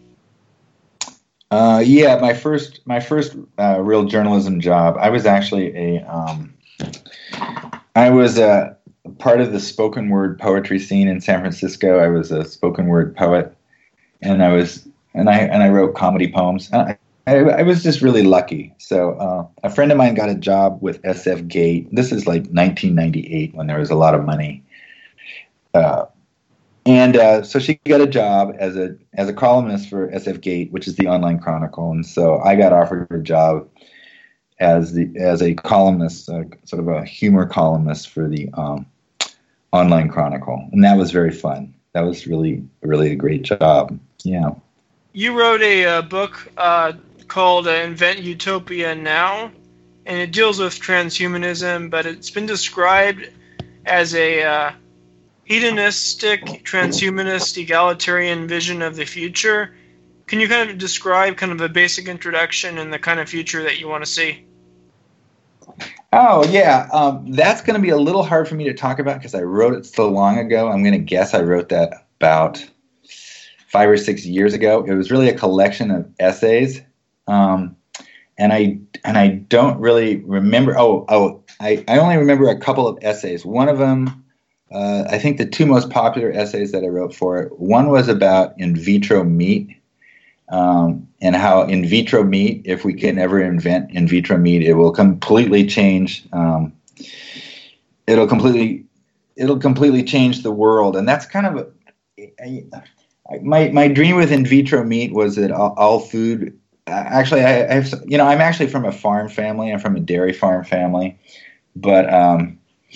Uh, yeah, my first my first uh, real journalism job. I was actually a um, I was a part of the spoken word poetry scene in San Francisco. I was a spoken word poet, and I was and I and I wrote comedy poems. I, I, I was just really lucky. So uh, a friend of mine got a job with S F Gate. This is like nineteen ninety-eight, when there was a lot of money. Uh, and uh, so she got a job as a as a columnist for S F Gate, which is the online chronicle. And so I got offered a job as the as a columnist, uh, sort of a humor columnist for the um, online chronicle, and that was very fun. That was really really a great job. Yeah. You wrote a uh, book uh, called uh, Invent Utopia Now, and it deals with transhumanism, but it's been described as a uh, hedonistic, transhumanist, egalitarian vision of the future. Can you kind of describe kind of a basic introduction and the kind of future that you want to see? Oh, yeah. Um, that's going to be a little hard for me to talk about because I wrote it so long ago. I'm going to guess I wrote that about five or six years ago. It was really a collection of essays. Um, and I and I don't really remember. Oh, oh, I, I only remember a couple of essays. One of them, uh, I think the two most popular essays that I wrote for it, one was about in vitro meat. Um, and how in vitro meat, if we can ever invent in vitro meat, it will completely change. Um, it'll completely, it'll completely change the world. And that's kind of a, I, I, my my dream with in vitro meat was that all, all food. Actually, I, I have, you know, I'm actually from a farm family. I'm from a dairy farm family, but um,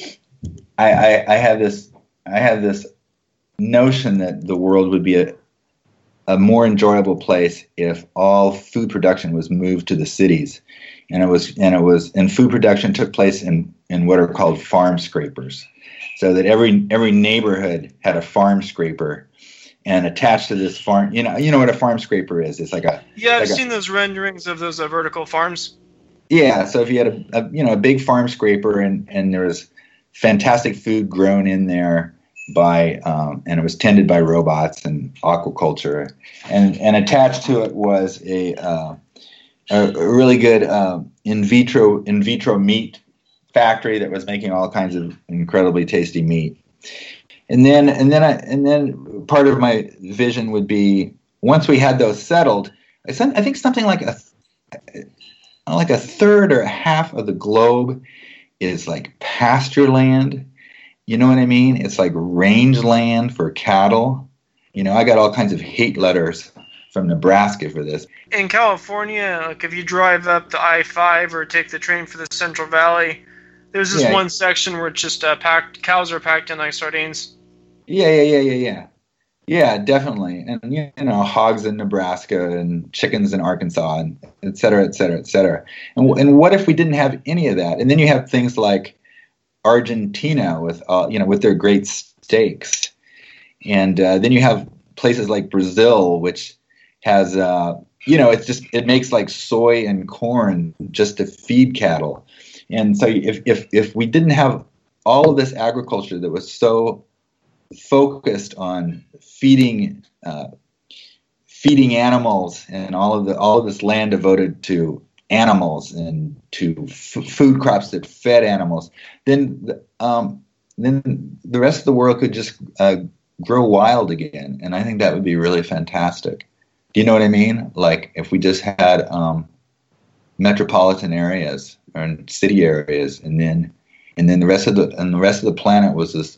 I, I, I have this, I have this notion that the world would be a a more enjoyable place if all food production was moved to the cities, and it was and it was and food production took place in, in what are called farm scrapers, so that every every neighborhood had a farm scraper, and attached to this farm, you know you know what a farm scraper is. It's like a yeah. I've like seen a, those renderings of those uh, vertical farms. Yeah, so if you had a, a you know a big farm scraper and and there was fantastic food grown in there by um, and it was tended by robots and aquaculture, and and attached to it was a uh, a, a really good uh, in vitro in vitro meat factory that was making all kinds of incredibly tasty meat. And then and then I and then part of my vision would be once we had those settled, I, I think something like a like a third or a half of the globe is like pasture land. You know what I mean? It's like rangeland for cattle. You know, I got all kinds of hate letters from Nebraska for this. In California, like if you drive up the I five or take the train for the Central Valley, there's this Yeah. one section where it's just uh, packed, cows are packed in like sardines. Yeah, yeah, yeah, yeah, yeah. Yeah, definitely. And, you know, hogs in Nebraska and chickens in Arkansas and et cetera, et cetera, et cetera. And, and what if we didn't have any of that? And then you have things like Argentina with uh, you know with their great steaks, and uh, then you have places like Brazil, which has uh, you know it's just it makes like soy and corn just to feed cattle, and so if if if we didn't have all of this agriculture that was so focused on feeding uh, feeding animals and all of the all of this land devoted to animals and to f- food crops that fed animals, then um, then the rest of the world could just uh, grow wild again, and I think that would be really fantastic. Do you know what I mean? Like if we just had um, metropolitan areas or city areas, and then and then the rest of the and the rest of the planet was this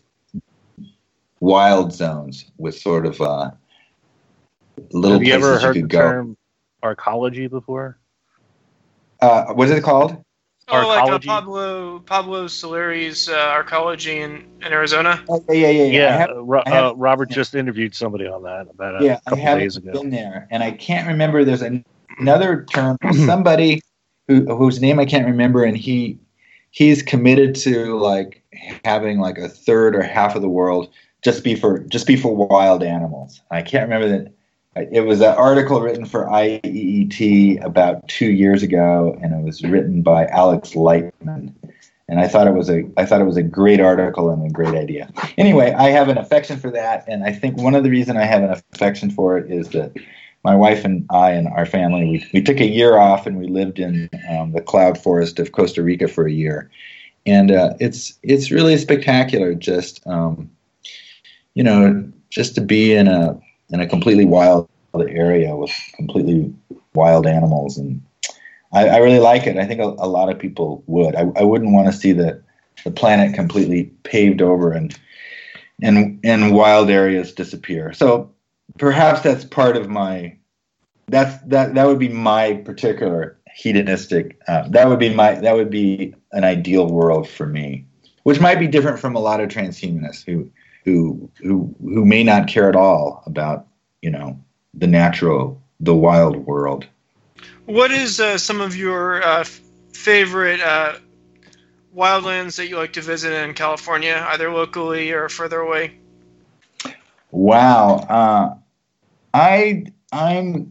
wild zones with sort of uh, little Have you places ever you heard could the go. term arcology before? Uh, what is it called? Oh, like uh, Arcology? Pablo Pablo Soleri's uh, arcology in, in Arizona. Oh, yeah, yeah, yeah. Yeah, I have, uh, Ro- I have- uh, Robert yeah. just interviewed somebody on that about a yeah, I couple haven't days ago. been there, and I can't remember. There's an, another term. Somebody who whose name I can't remember, and he he's committed to like having like a third or half of the world just be for just be for wild animals. I can't remember that. It was an article written for I E E T about two years ago, and it was written by Alex Lightman. And I thought it was a I thought it was a great article and a great idea. Anyway, I have an affection for that, and I think one of the reasons I have an affection for it is that my wife and I and our family we we took a year off and we lived in um, the cloud forest of Costa Rica for a year, and uh, it's it's really spectacular. Just um, you know, just to be in a in a completely wild area with completely wild animals, and I, I really like it. I think a, a lot of people would. I, I wouldn't want to see the, the planet completely paved over and and and wild areas disappear. So perhaps that's part of my that's that that would be my particular hedonistic. Uh, that would be my that would be an ideal world for me, which might be different from a lot of transhumanists who who who who may not care at all about you know the natural, the wild world. What is uh, some of your uh, f- favorite uh, wildlands that you like to visit in California, either locally or further away? Wow, uh, I I'm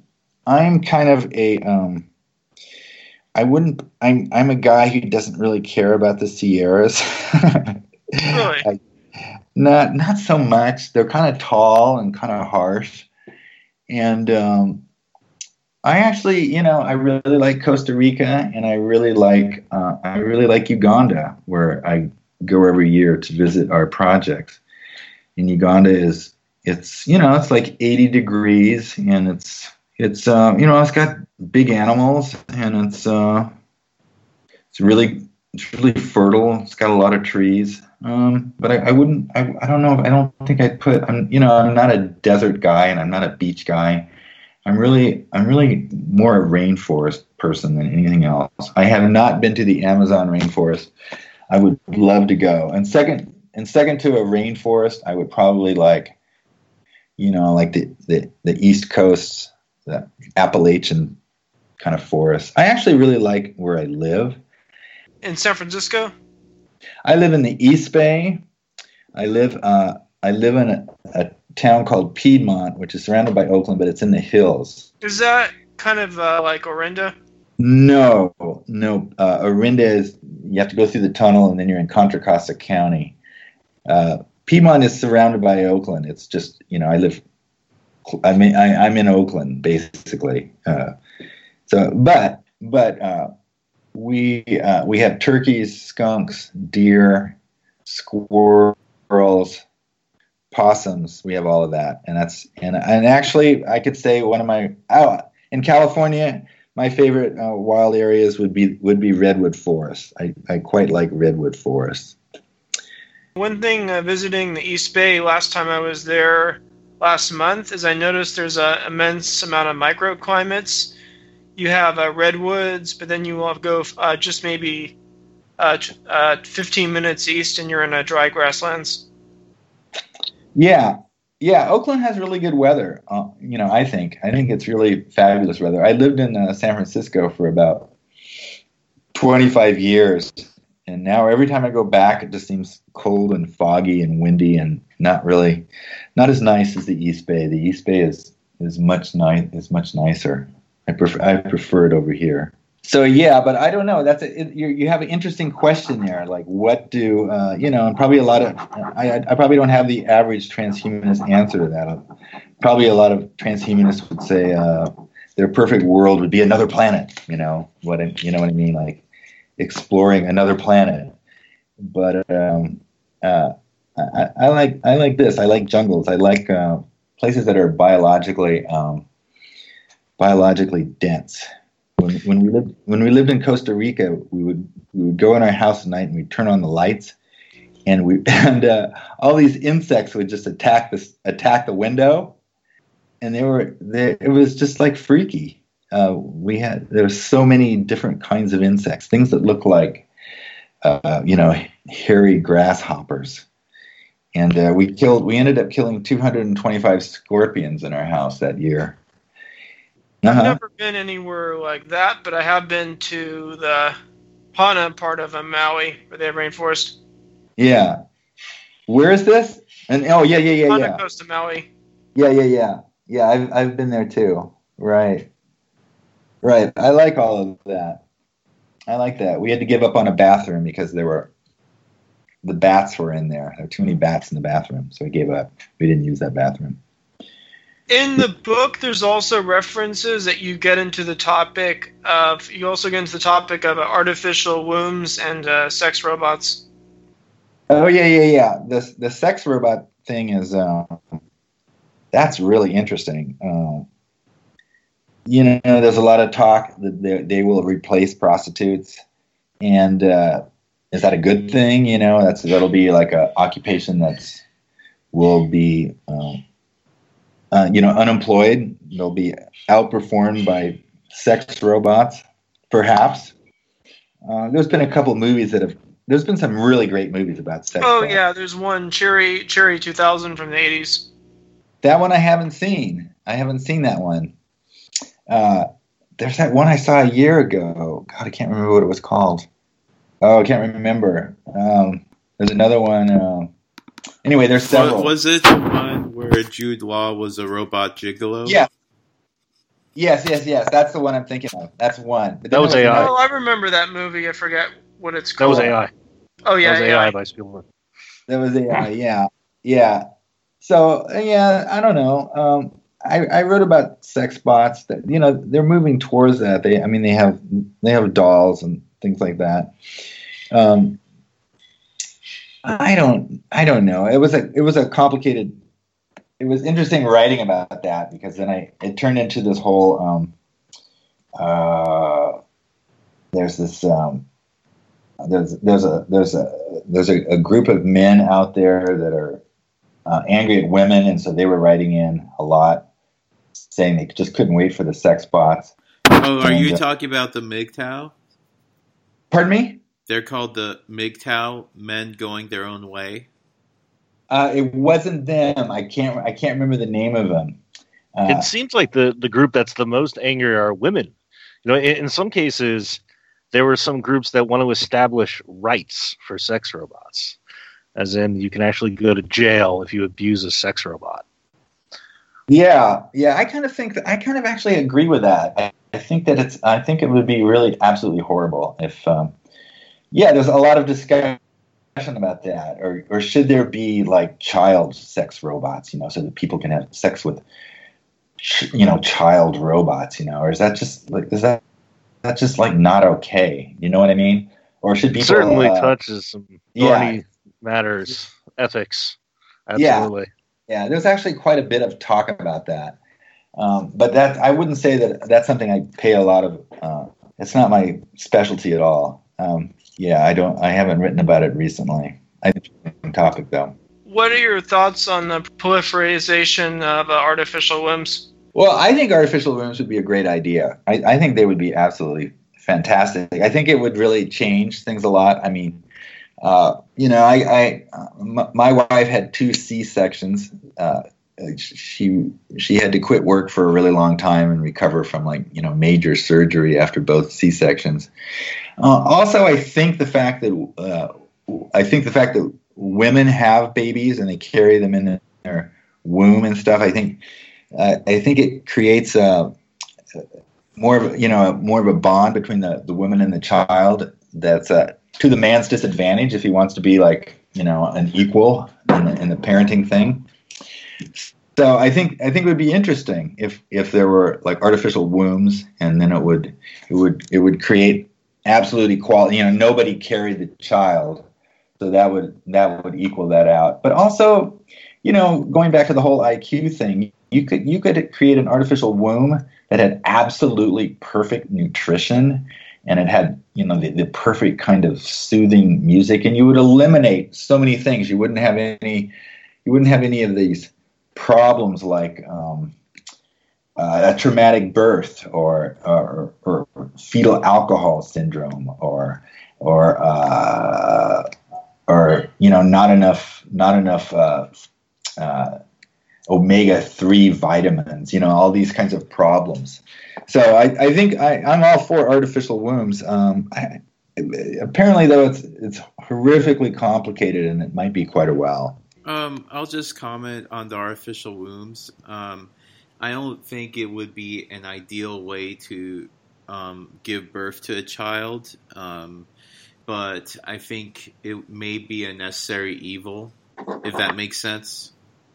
I'm kind of a um, I wouldn't. I'm I'm a guy who doesn't really care about the Sierras. Really? I, not not so much. They're kind of tall and kind of harsh, and um, I actually, you know, I really like Costa Rica, and I really like uh, I really like Uganda, where I go every year to visit our projects. And Uganda is it's you know it's like eighty degrees, and it's it's uh, you know it's got big animals, and it's uh, it's really it's really fertile. It's got a lot of trees. Um, but I, I wouldn't. I, I don't know. I don't think I'd put. I'm you know I'm not a desert guy, and I'm not a beach guy. I'm really, I'm really more a rainforest person than anything else. I have not been to the Amazon rainforest. I would love to go. And second, and second to a rainforest, I would probably like, you know, like the the, the East Coast, the Appalachian kind of forest. I actually really like where I live. In San Francisco? I live in the East Bay. I live, uh, I live in a, a town called Piedmont, which is surrounded by Oakland, but it's in the hills. Is that kind of uh, like Orinda? No, no. Uh, Orinda is, you have to go through the tunnel, and then you're in Contra Costa County. Uh, Piedmont is surrounded by Oakland. It's just, you know, I live, I mean, I, I'm in Oakland, basically. Uh, so, but, but uh, we, uh, we have turkeys, skunks, deer, squirrels, possums. We have all of that, and that's and and actually, I could say one of my oh, in California, my favorite uh, wild areas would be would be redwood forests. I, I quite like redwood forests. One thing uh, visiting the East Bay last time I was there last month is I noticed there's an immense amount of microclimates. You have uh, redwoods, but then you will go uh, just maybe uh, uh, fifteen minutes east, and you're in a dry grasslands. Yeah, yeah. Oakland has really good weather. Uh, you know, I think I think it's really fabulous weather. I lived in uh, San Francisco for about twenty-five years, and now every time I go back, it just seems cold and foggy and windy and not really, not as nice as the East Bay. The East Bay is is much nice is much nicer. I prefer I prefer it over here. So yeah, but I don't know. That's a, it, you. You have an interesting question there. Like, what do uh, you know? And probably a lot of I, I probably don't have the average transhumanist answer to that. Probably a lot of transhumanists would say uh, their perfect world would be another planet. You know what? I, you know what I mean? Like exploring another planet. But um, uh, I, I like I like this. I like jungles. I like uh, places that are biologically um, biologically dense. When, when we lived when we lived in Costa Rica, we would we would go in our house at night and we'd turn on the lights, and we and uh, all these insects would just attack this attack the window, and they were they, it was just like freaky. Uh, we had there was so many different kinds of insects, things that look like uh, you know hairy grasshoppers, and uh, we killed we ended up killing two hundred twenty-five scorpions in our house that year. Uh-huh. I've never been anywhere like that, but I have been to the Hana part of Maui, where they have rainforest. Yeah. Where is this? And oh yeah, yeah, yeah, Hana yeah. Coast of Maui. Yeah, yeah, yeah. Yeah, I've I've been there too. Right. Right. I like all of that. I like that. We had to give up on a bathroom because there were the bats were in there. There were too many bats in the bathroom, so we gave up. We didn't use that bathroom. In the book, there's also references that you get into the topic of, you also get into the topic of artificial wombs and uh, sex robots. Oh, yeah, yeah, yeah. The, the sex robot thing is, uh, that's really interesting. Uh, you know, there's a lot of talk that they, they will replace prostitutes. And uh, is that a good thing? You know, that's that'll be like an occupation that's will be... Uh, Uh, you know, unemployed. They'll be outperformed by sex robots, perhaps. Uh, there's been a couple of movies that have. There's been some really great movies about sex. Oh robots. yeah, there's one Cherry Cherry two thousand from the eighties. That one I haven't seen. I haven't seen that one. Uh, there's that one I saw a year ago. God, I can't remember what it was called. Oh, I can't remember. Um, there's another one. Uh, anyway, there's several. Was it the one where Jude Law was a robot gigolo? Yeah. Yes, yes, yes. That's the one I'm thinking of. That's one. But That was A I. Oh, I remember that movie. I forget what it's That called. was A I. Oh yeah, That was A I. A I by Spielberg. That was A I. Yeah, yeah. So yeah, I don't know. Um, I, I wrote about sex bots that, you know, they're moving towards that. They, I mean, they have they have dolls and things like that. Um, I don't I don't know. It was a it was a complicated. It was interesting writing about that because then I it turned into this whole. Um, uh, there's this. Um, there's there's a there's a there's a, a group of men out there that are uh, angry at women, and so they were writing in a lot, saying they just couldn't wait for the sex bots. Oh, are And, you uh, talking about the M G T O W? Pardon me? They're called the M G T O W, men going their own way. Uh, it wasn't them. I can't. I can't remember the name of them. Uh, It seems like the, the group that's the most angry are women. You know, in, in some cases, there were some groups that want to establish rights for sex robots, as in you can actually go to jail if you abuse a sex robot. yeah, yeah. I kind of think that I kind of actually agree with that. I, I think that it's. I think it would be really absolutely horrible if. Um, yeah, there's a lot of discussion about that, or or should there be like child sex robots? You know, so that people can have sex with, you know, child robots. You know, or is that just like is that that's just like not okay? You know what I mean? Or should people Certainly uh, touches some yeah. thorny matters, ethics. Absolutely. Yeah, yeah. There's actually quite a bit of talk about that, um, but that I wouldn't say that that's something I pay a lot of. Uh, it's not my specialty at all. Um, yeah, I don't. I haven't written about it recently. I think it's a topic though. What are your thoughts on the proliferation of uh, artificial limbs? Well, I think artificial limbs would be a great idea. I, I think they would be absolutely fantastic. I think it would really change things a lot. I mean, uh, you know, I, I m- my wife had two C sections. Uh, she she had to quit work for a really long time and recover from like you know major surgery after both C sections. Uh, also, I think the fact that uh, I think the fact that women have babies and they carry them in their womb and stuff. I think uh, I think it creates a more of you know more of a bond between the, the woman and the child that's uh, to the man's disadvantage if he wants to be like you know an equal in the, in the parenting thing. So I think I think it would be interesting if if there were like artificial wombs, and then it would it would it would create absolute equality. You know, nobody carried the child, so that would that would equal that out. But also, you know, going back to the whole I Q thing, you could you could create an artificial womb that had absolutely perfect nutrition, and it had you know the, the perfect kind of soothing music, and you would eliminate so many things. You wouldn't have any you wouldn't have any of these problems like um, uh, a traumatic birth or, or, or fetal alcohol syndrome or or uh, or you know not enough not enough uh, uh, omega three vitamins, you know all these kinds of problems. So I, I think I, I'm all for artificial wombs. Um, I, apparently, though, it's it's horrifically complicated and it might be quite a while. Um, I'll just comment on the artificial wombs. Um, I don't think it would be an ideal way to um, give birth to a child, um, but I think it may be a necessary evil, if that makes sense.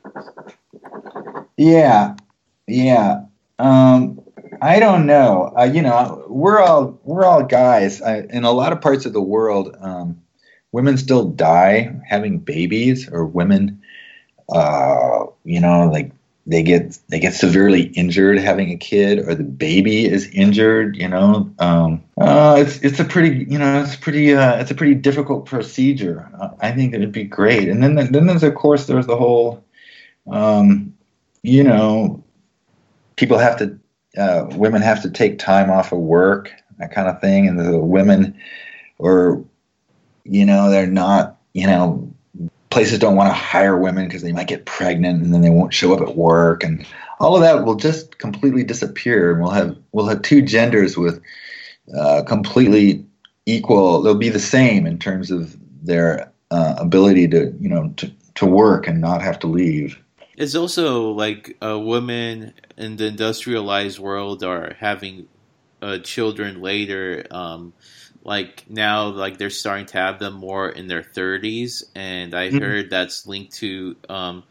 Yeah, yeah. Um, I don't know. Uh, you know, we're all we're all guys. I, in a lot of parts of the world, um, women still die having babies, or women, uh, you know, like they get they get severely injured having a kid, or the baby is injured. You know, um, uh, it's it's a pretty you know it's pretty uh, it's a pretty difficult procedure. Uh, I think it would be great. And then then there's of course there's the whole, um, you know, people have to uh, women have to take time off of work, that kind of thing, and the women, or you know, they're not, you know, places don't want to hire women because they might get pregnant and then they won't show up at work, and all of that will just completely disappear. And we'll have we'll have two genders with uh, completely equal. They'll be the same in terms of their uh, ability to, you know, to to work and not have to leave. It's also like uh, women in the industrialized world are having uh, children later. Um, like now, like they're starting to have them more in their thirties, and I Mhm. heard that's linked to um,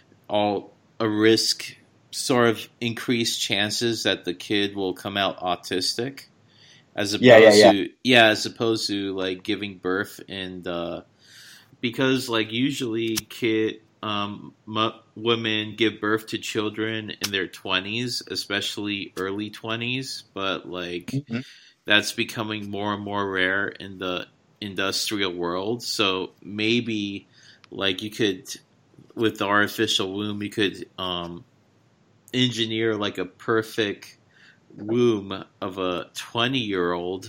all a risk, sort of increased chances that the kid will come out autistic, as opposed Yeah, yeah, yeah. to yeah, as opposed to like giving birth in the because like usually kid um m- women give birth to children in their twenties, especially early twenties, but like Mhm. that's becoming more and more rare in the industrial world. So maybe like you could with the artificial womb you could um engineer like a perfect womb of a twenty year old,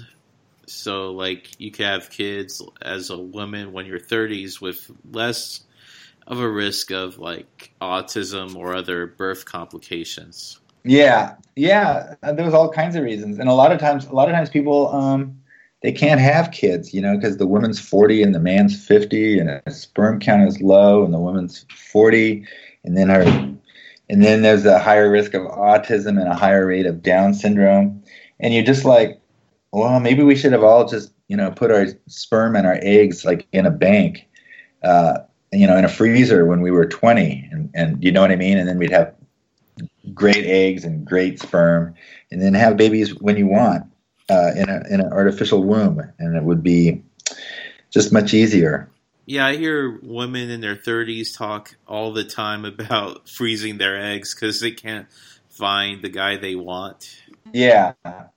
so like you can have kids as a woman when you're thirties with less of a risk of like autism or other birth complications. Yeah, yeah. uh, There's all kinds of reasons, and a lot of times, a lot of times, people um, they can't have kids, you know, because the woman's forty and the man's fifty, and a sperm count is low, and the woman's forty, and then her, and then there's a higher risk of autism and a higher rate of Down syndrome, and you're just like, well, maybe we should have all just, you know, put our sperm and our eggs like in a bank, uh, you know, in a freezer when we were twenty, and and you know what I mean, and then we'd have great eggs and great sperm, and then have babies when you want uh, in a in an artificial womb, and it would be just much easier. Yeah, I hear women in their thirties talk all the time about freezing their eggs because they can't find the guy they want. Yeah,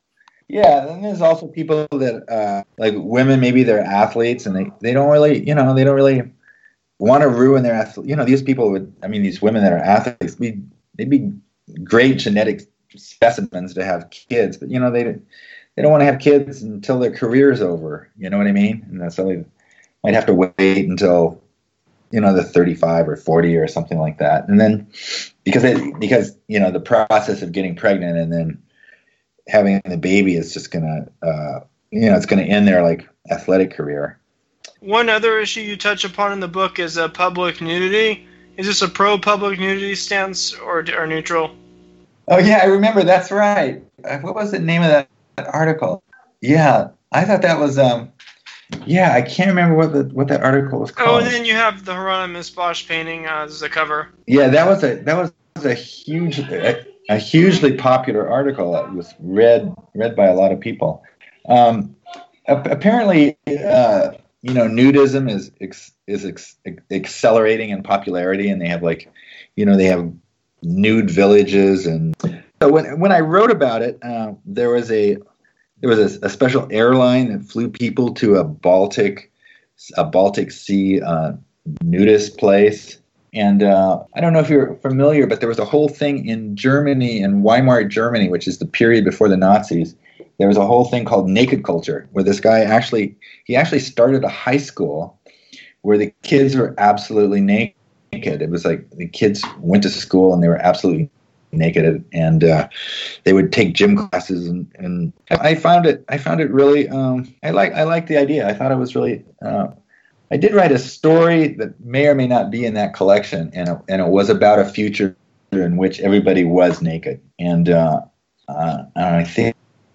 yeah. And there's also people that uh, like women, maybe they're athletes, and they they don't really, you know, they don't really want to ruin their athlete. You know, these people would, I mean, these women that are athletes, be they'd be great genetic specimens to have kids, but you know, they they don't want to have kids until their career's over. You know what I mean? And so they might have to wait until, you know, the thirty-five or forty or something like that, and then because it because you know the process of getting pregnant and then having the baby is just gonna uh, you know it's gonna end their like athletic career. One other issue you touch upon in the book is uh, public nudity. Is this a pro-public nudity stance or, or neutral? Oh yeah, I remember. That's right. Uh, What was the name of that, that article? Yeah, I thought that was. Um, yeah, I can't remember what the what that article was Oh, called. and then you have the Hieronymus Bosch painting uh, as the cover. Yeah, that was a that was a huge a, a hugely popular article that was read read by a lot of people. Um, ap- apparently, uh, you know, nudism is ex, is ex, accelerating in popularity, and they have like, you know, they have nude villages, and so when when I wrote about it, uh, there was a there was a, a special airline that flew people to a Baltic a Baltic Sea uh, nudist place. And uh, I don't know if you're familiar, but there was a whole thing in Germany, in Weimar Germany, which is the period before the Nazis. There was a whole thing called naked culture, where this guy actually he actually started a high school where the kids were absolutely naked. It was like the kids went to school and they were absolutely naked, and uh, they would take gym classes. And, and I found it I found it really um, I like I like the idea. I thought it was really. Uh, I did write a story that may or may not be in that collection, and it, and it was about a future in which everybody was naked, and uh, uh, I think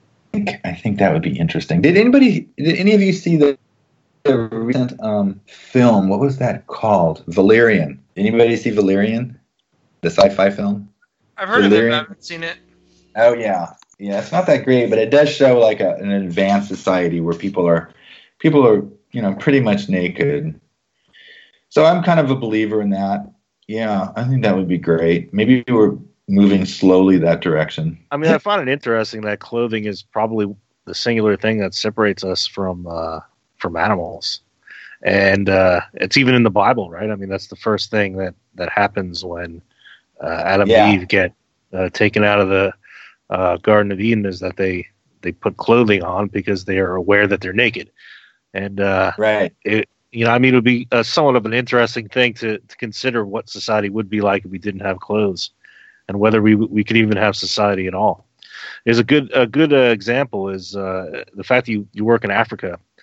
I think that would be interesting. Did anybody? Did any of you see the, the recent um, film? What was that called? Valerian. Anybody see Valerian? The sci-fi film. I've heard Valerian? of it, but I haven't seen it. Oh yeah, yeah. It's not that great, but it does show like a, an advanced society where people are people are. you know, pretty much naked. So I'm kind of a believer in that. Yeah, I think that would be great. Maybe we're moving slowly that direction. I mean, I find it interesting that clothing is probably the singular thing that separates us from uh, from animals, and uh, it's even in the Bible, right? I mean, that's the first thing that that happens when uh, Adam Yeah. and Eve get uh, taken out of the uh, Garden of Eden, is that they they put clothing on because they are aware that they're naked. And, uh, Right. it, you know, I mean, it would be uh, somewhat of an interesting thing to, to consider what society would be like if we didn't have clothes, and whether we we could even have society at all. There's a good a good uh, example is uh, the fact that you, you work in Africa,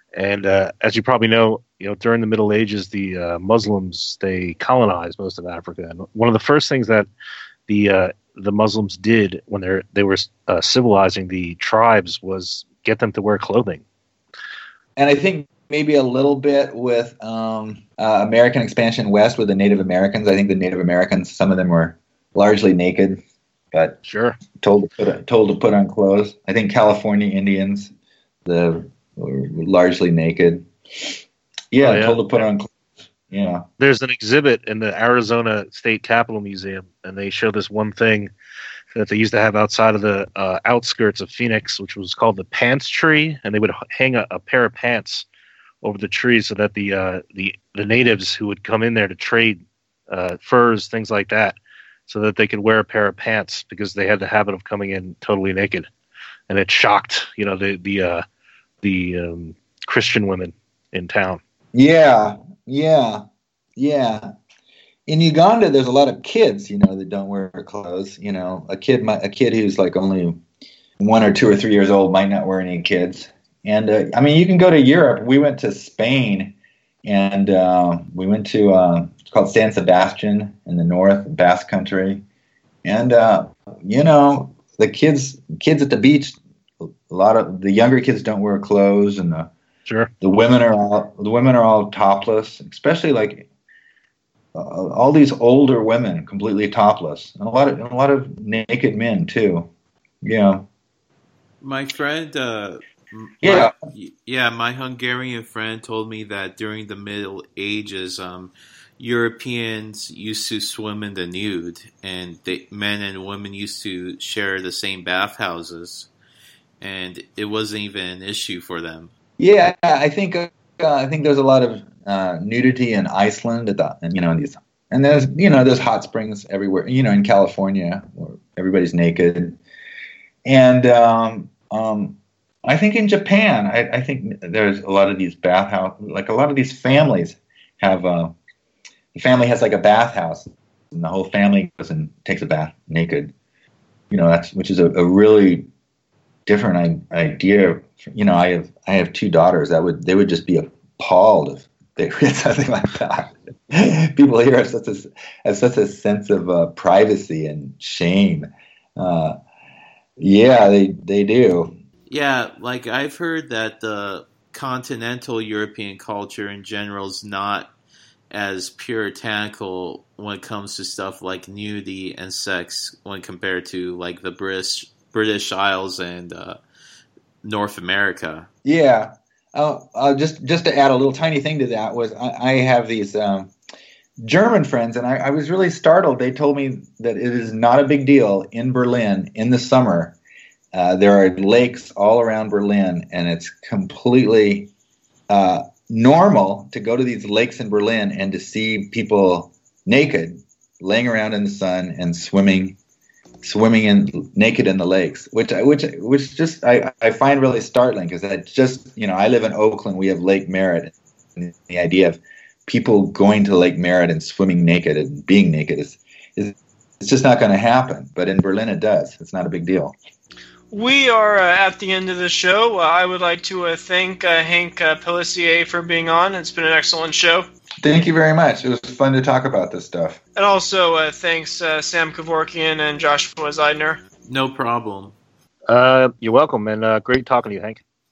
And uh, as you probably know, you know during the Middle Ages, the uh, Muslims, they colonized most of Africa. And one of the first things that the uh, the Muslims did when they they were uh, civilizing the tribes was get them to wear clothing. And I think maybe a little bit with um, uh, American expansion west with the Native Americans. I think the Native Americans, some of them were largely naked, but sure told to put told to put on clothes. I think California Indians, the were largely naked. Yeah, oh, yeah. told to put on clothes. Yeah. There's an exhibit in the Arizona State Capitol Museum, and they show this one thing that they used to have outside of the uh, outskirts of Phoenix, which was called the pants tree, and they would hang a, a pair of pants over the tree so that the uh, the the natives who would come in there to trade uh, furs, things like that, so that they could wear a pair of pants because they had the habit of coming in totally naked, and it shocked you know the the uh, the um, Christian women in town. Yeah, yeah, yeah. In Uganda, there's a lot of kids, you know, that don't wear clothes. You know, a kid, might, a kid who's like only one or two or three years old might not wear any kids. And uh, I mean, you can go to Europe. We went to Spain, and uh, we went to uh, it's called San Sebastian in the north, Basque Country, and uh, you know, the kids, kids at the beach. A lot of the younger kids don't wear clothes, and the sure the women are all the women are all topless, especially like uh, all these older women completely topless, and a lot of and a lot of naked men too. Yeah. My friend, uh, yeah, my, yeah, my Hungarian friend told me that during the Middle Ages, um, Europeans used to swim in the nude, and they, men and women used to share the same bathhouses. And it wasn't even an issue for them. Yeah, I think uh, I think there's a lot of uh, nudity in Iceland, at the, and you know, these, and there's you know there's hot springs everywhere. You know, in California, where everybody's naked, and um, um, I think in Japan, I, I think there's a lot of these bathhouse, like a lot of these families have. Uh, the family has like a bathhouse, and the whole family goes and takes a bath naked. You know, that's which is a, a really different idea. You know, I have I have two daughters. That would they would just be appalled if they read something like that. People here have such a have such a sense of uh, privacy and shame. Uh, yeah, they they do. Yeah, like I've heard that the continental European culture in general is not as puritanical when it comes to stuff like nudity and sex when compared to like the British. British Isles and uh, North America. Yeah, uh, uh, just just to add a little tiny thing to that was I, I have these um, German friends, and I, I was really startled. They told me that it is not a big deal in Berlin in the summer. Uh, there are lakes all around Berlin, and it's completely uh, normal to go to these lakes in Berlin and to see people naked, laying around in the sun and swimming. Swimming in naked in the lakes, which which which just I, I find really startling because I just you know I live in Oakland, we have Lake Merritt, and the idea of people going to Lake Merritt and swimming naked and being naked is is it's just not going to happen. But in Berlin, it does. It's not a big deal. We are uh, at the end of the show. Uh, I would like to uh, thank uh, Hank uh, Pellissier for being on. It's been an excellent show. Thank you very much. It was fun to talk about this stuff. And also, uh, thanks uh, Sam Kevorkian and Joshua Zeidner. No problem. Uh, you're welcome, and uh, great talking to you, Hank.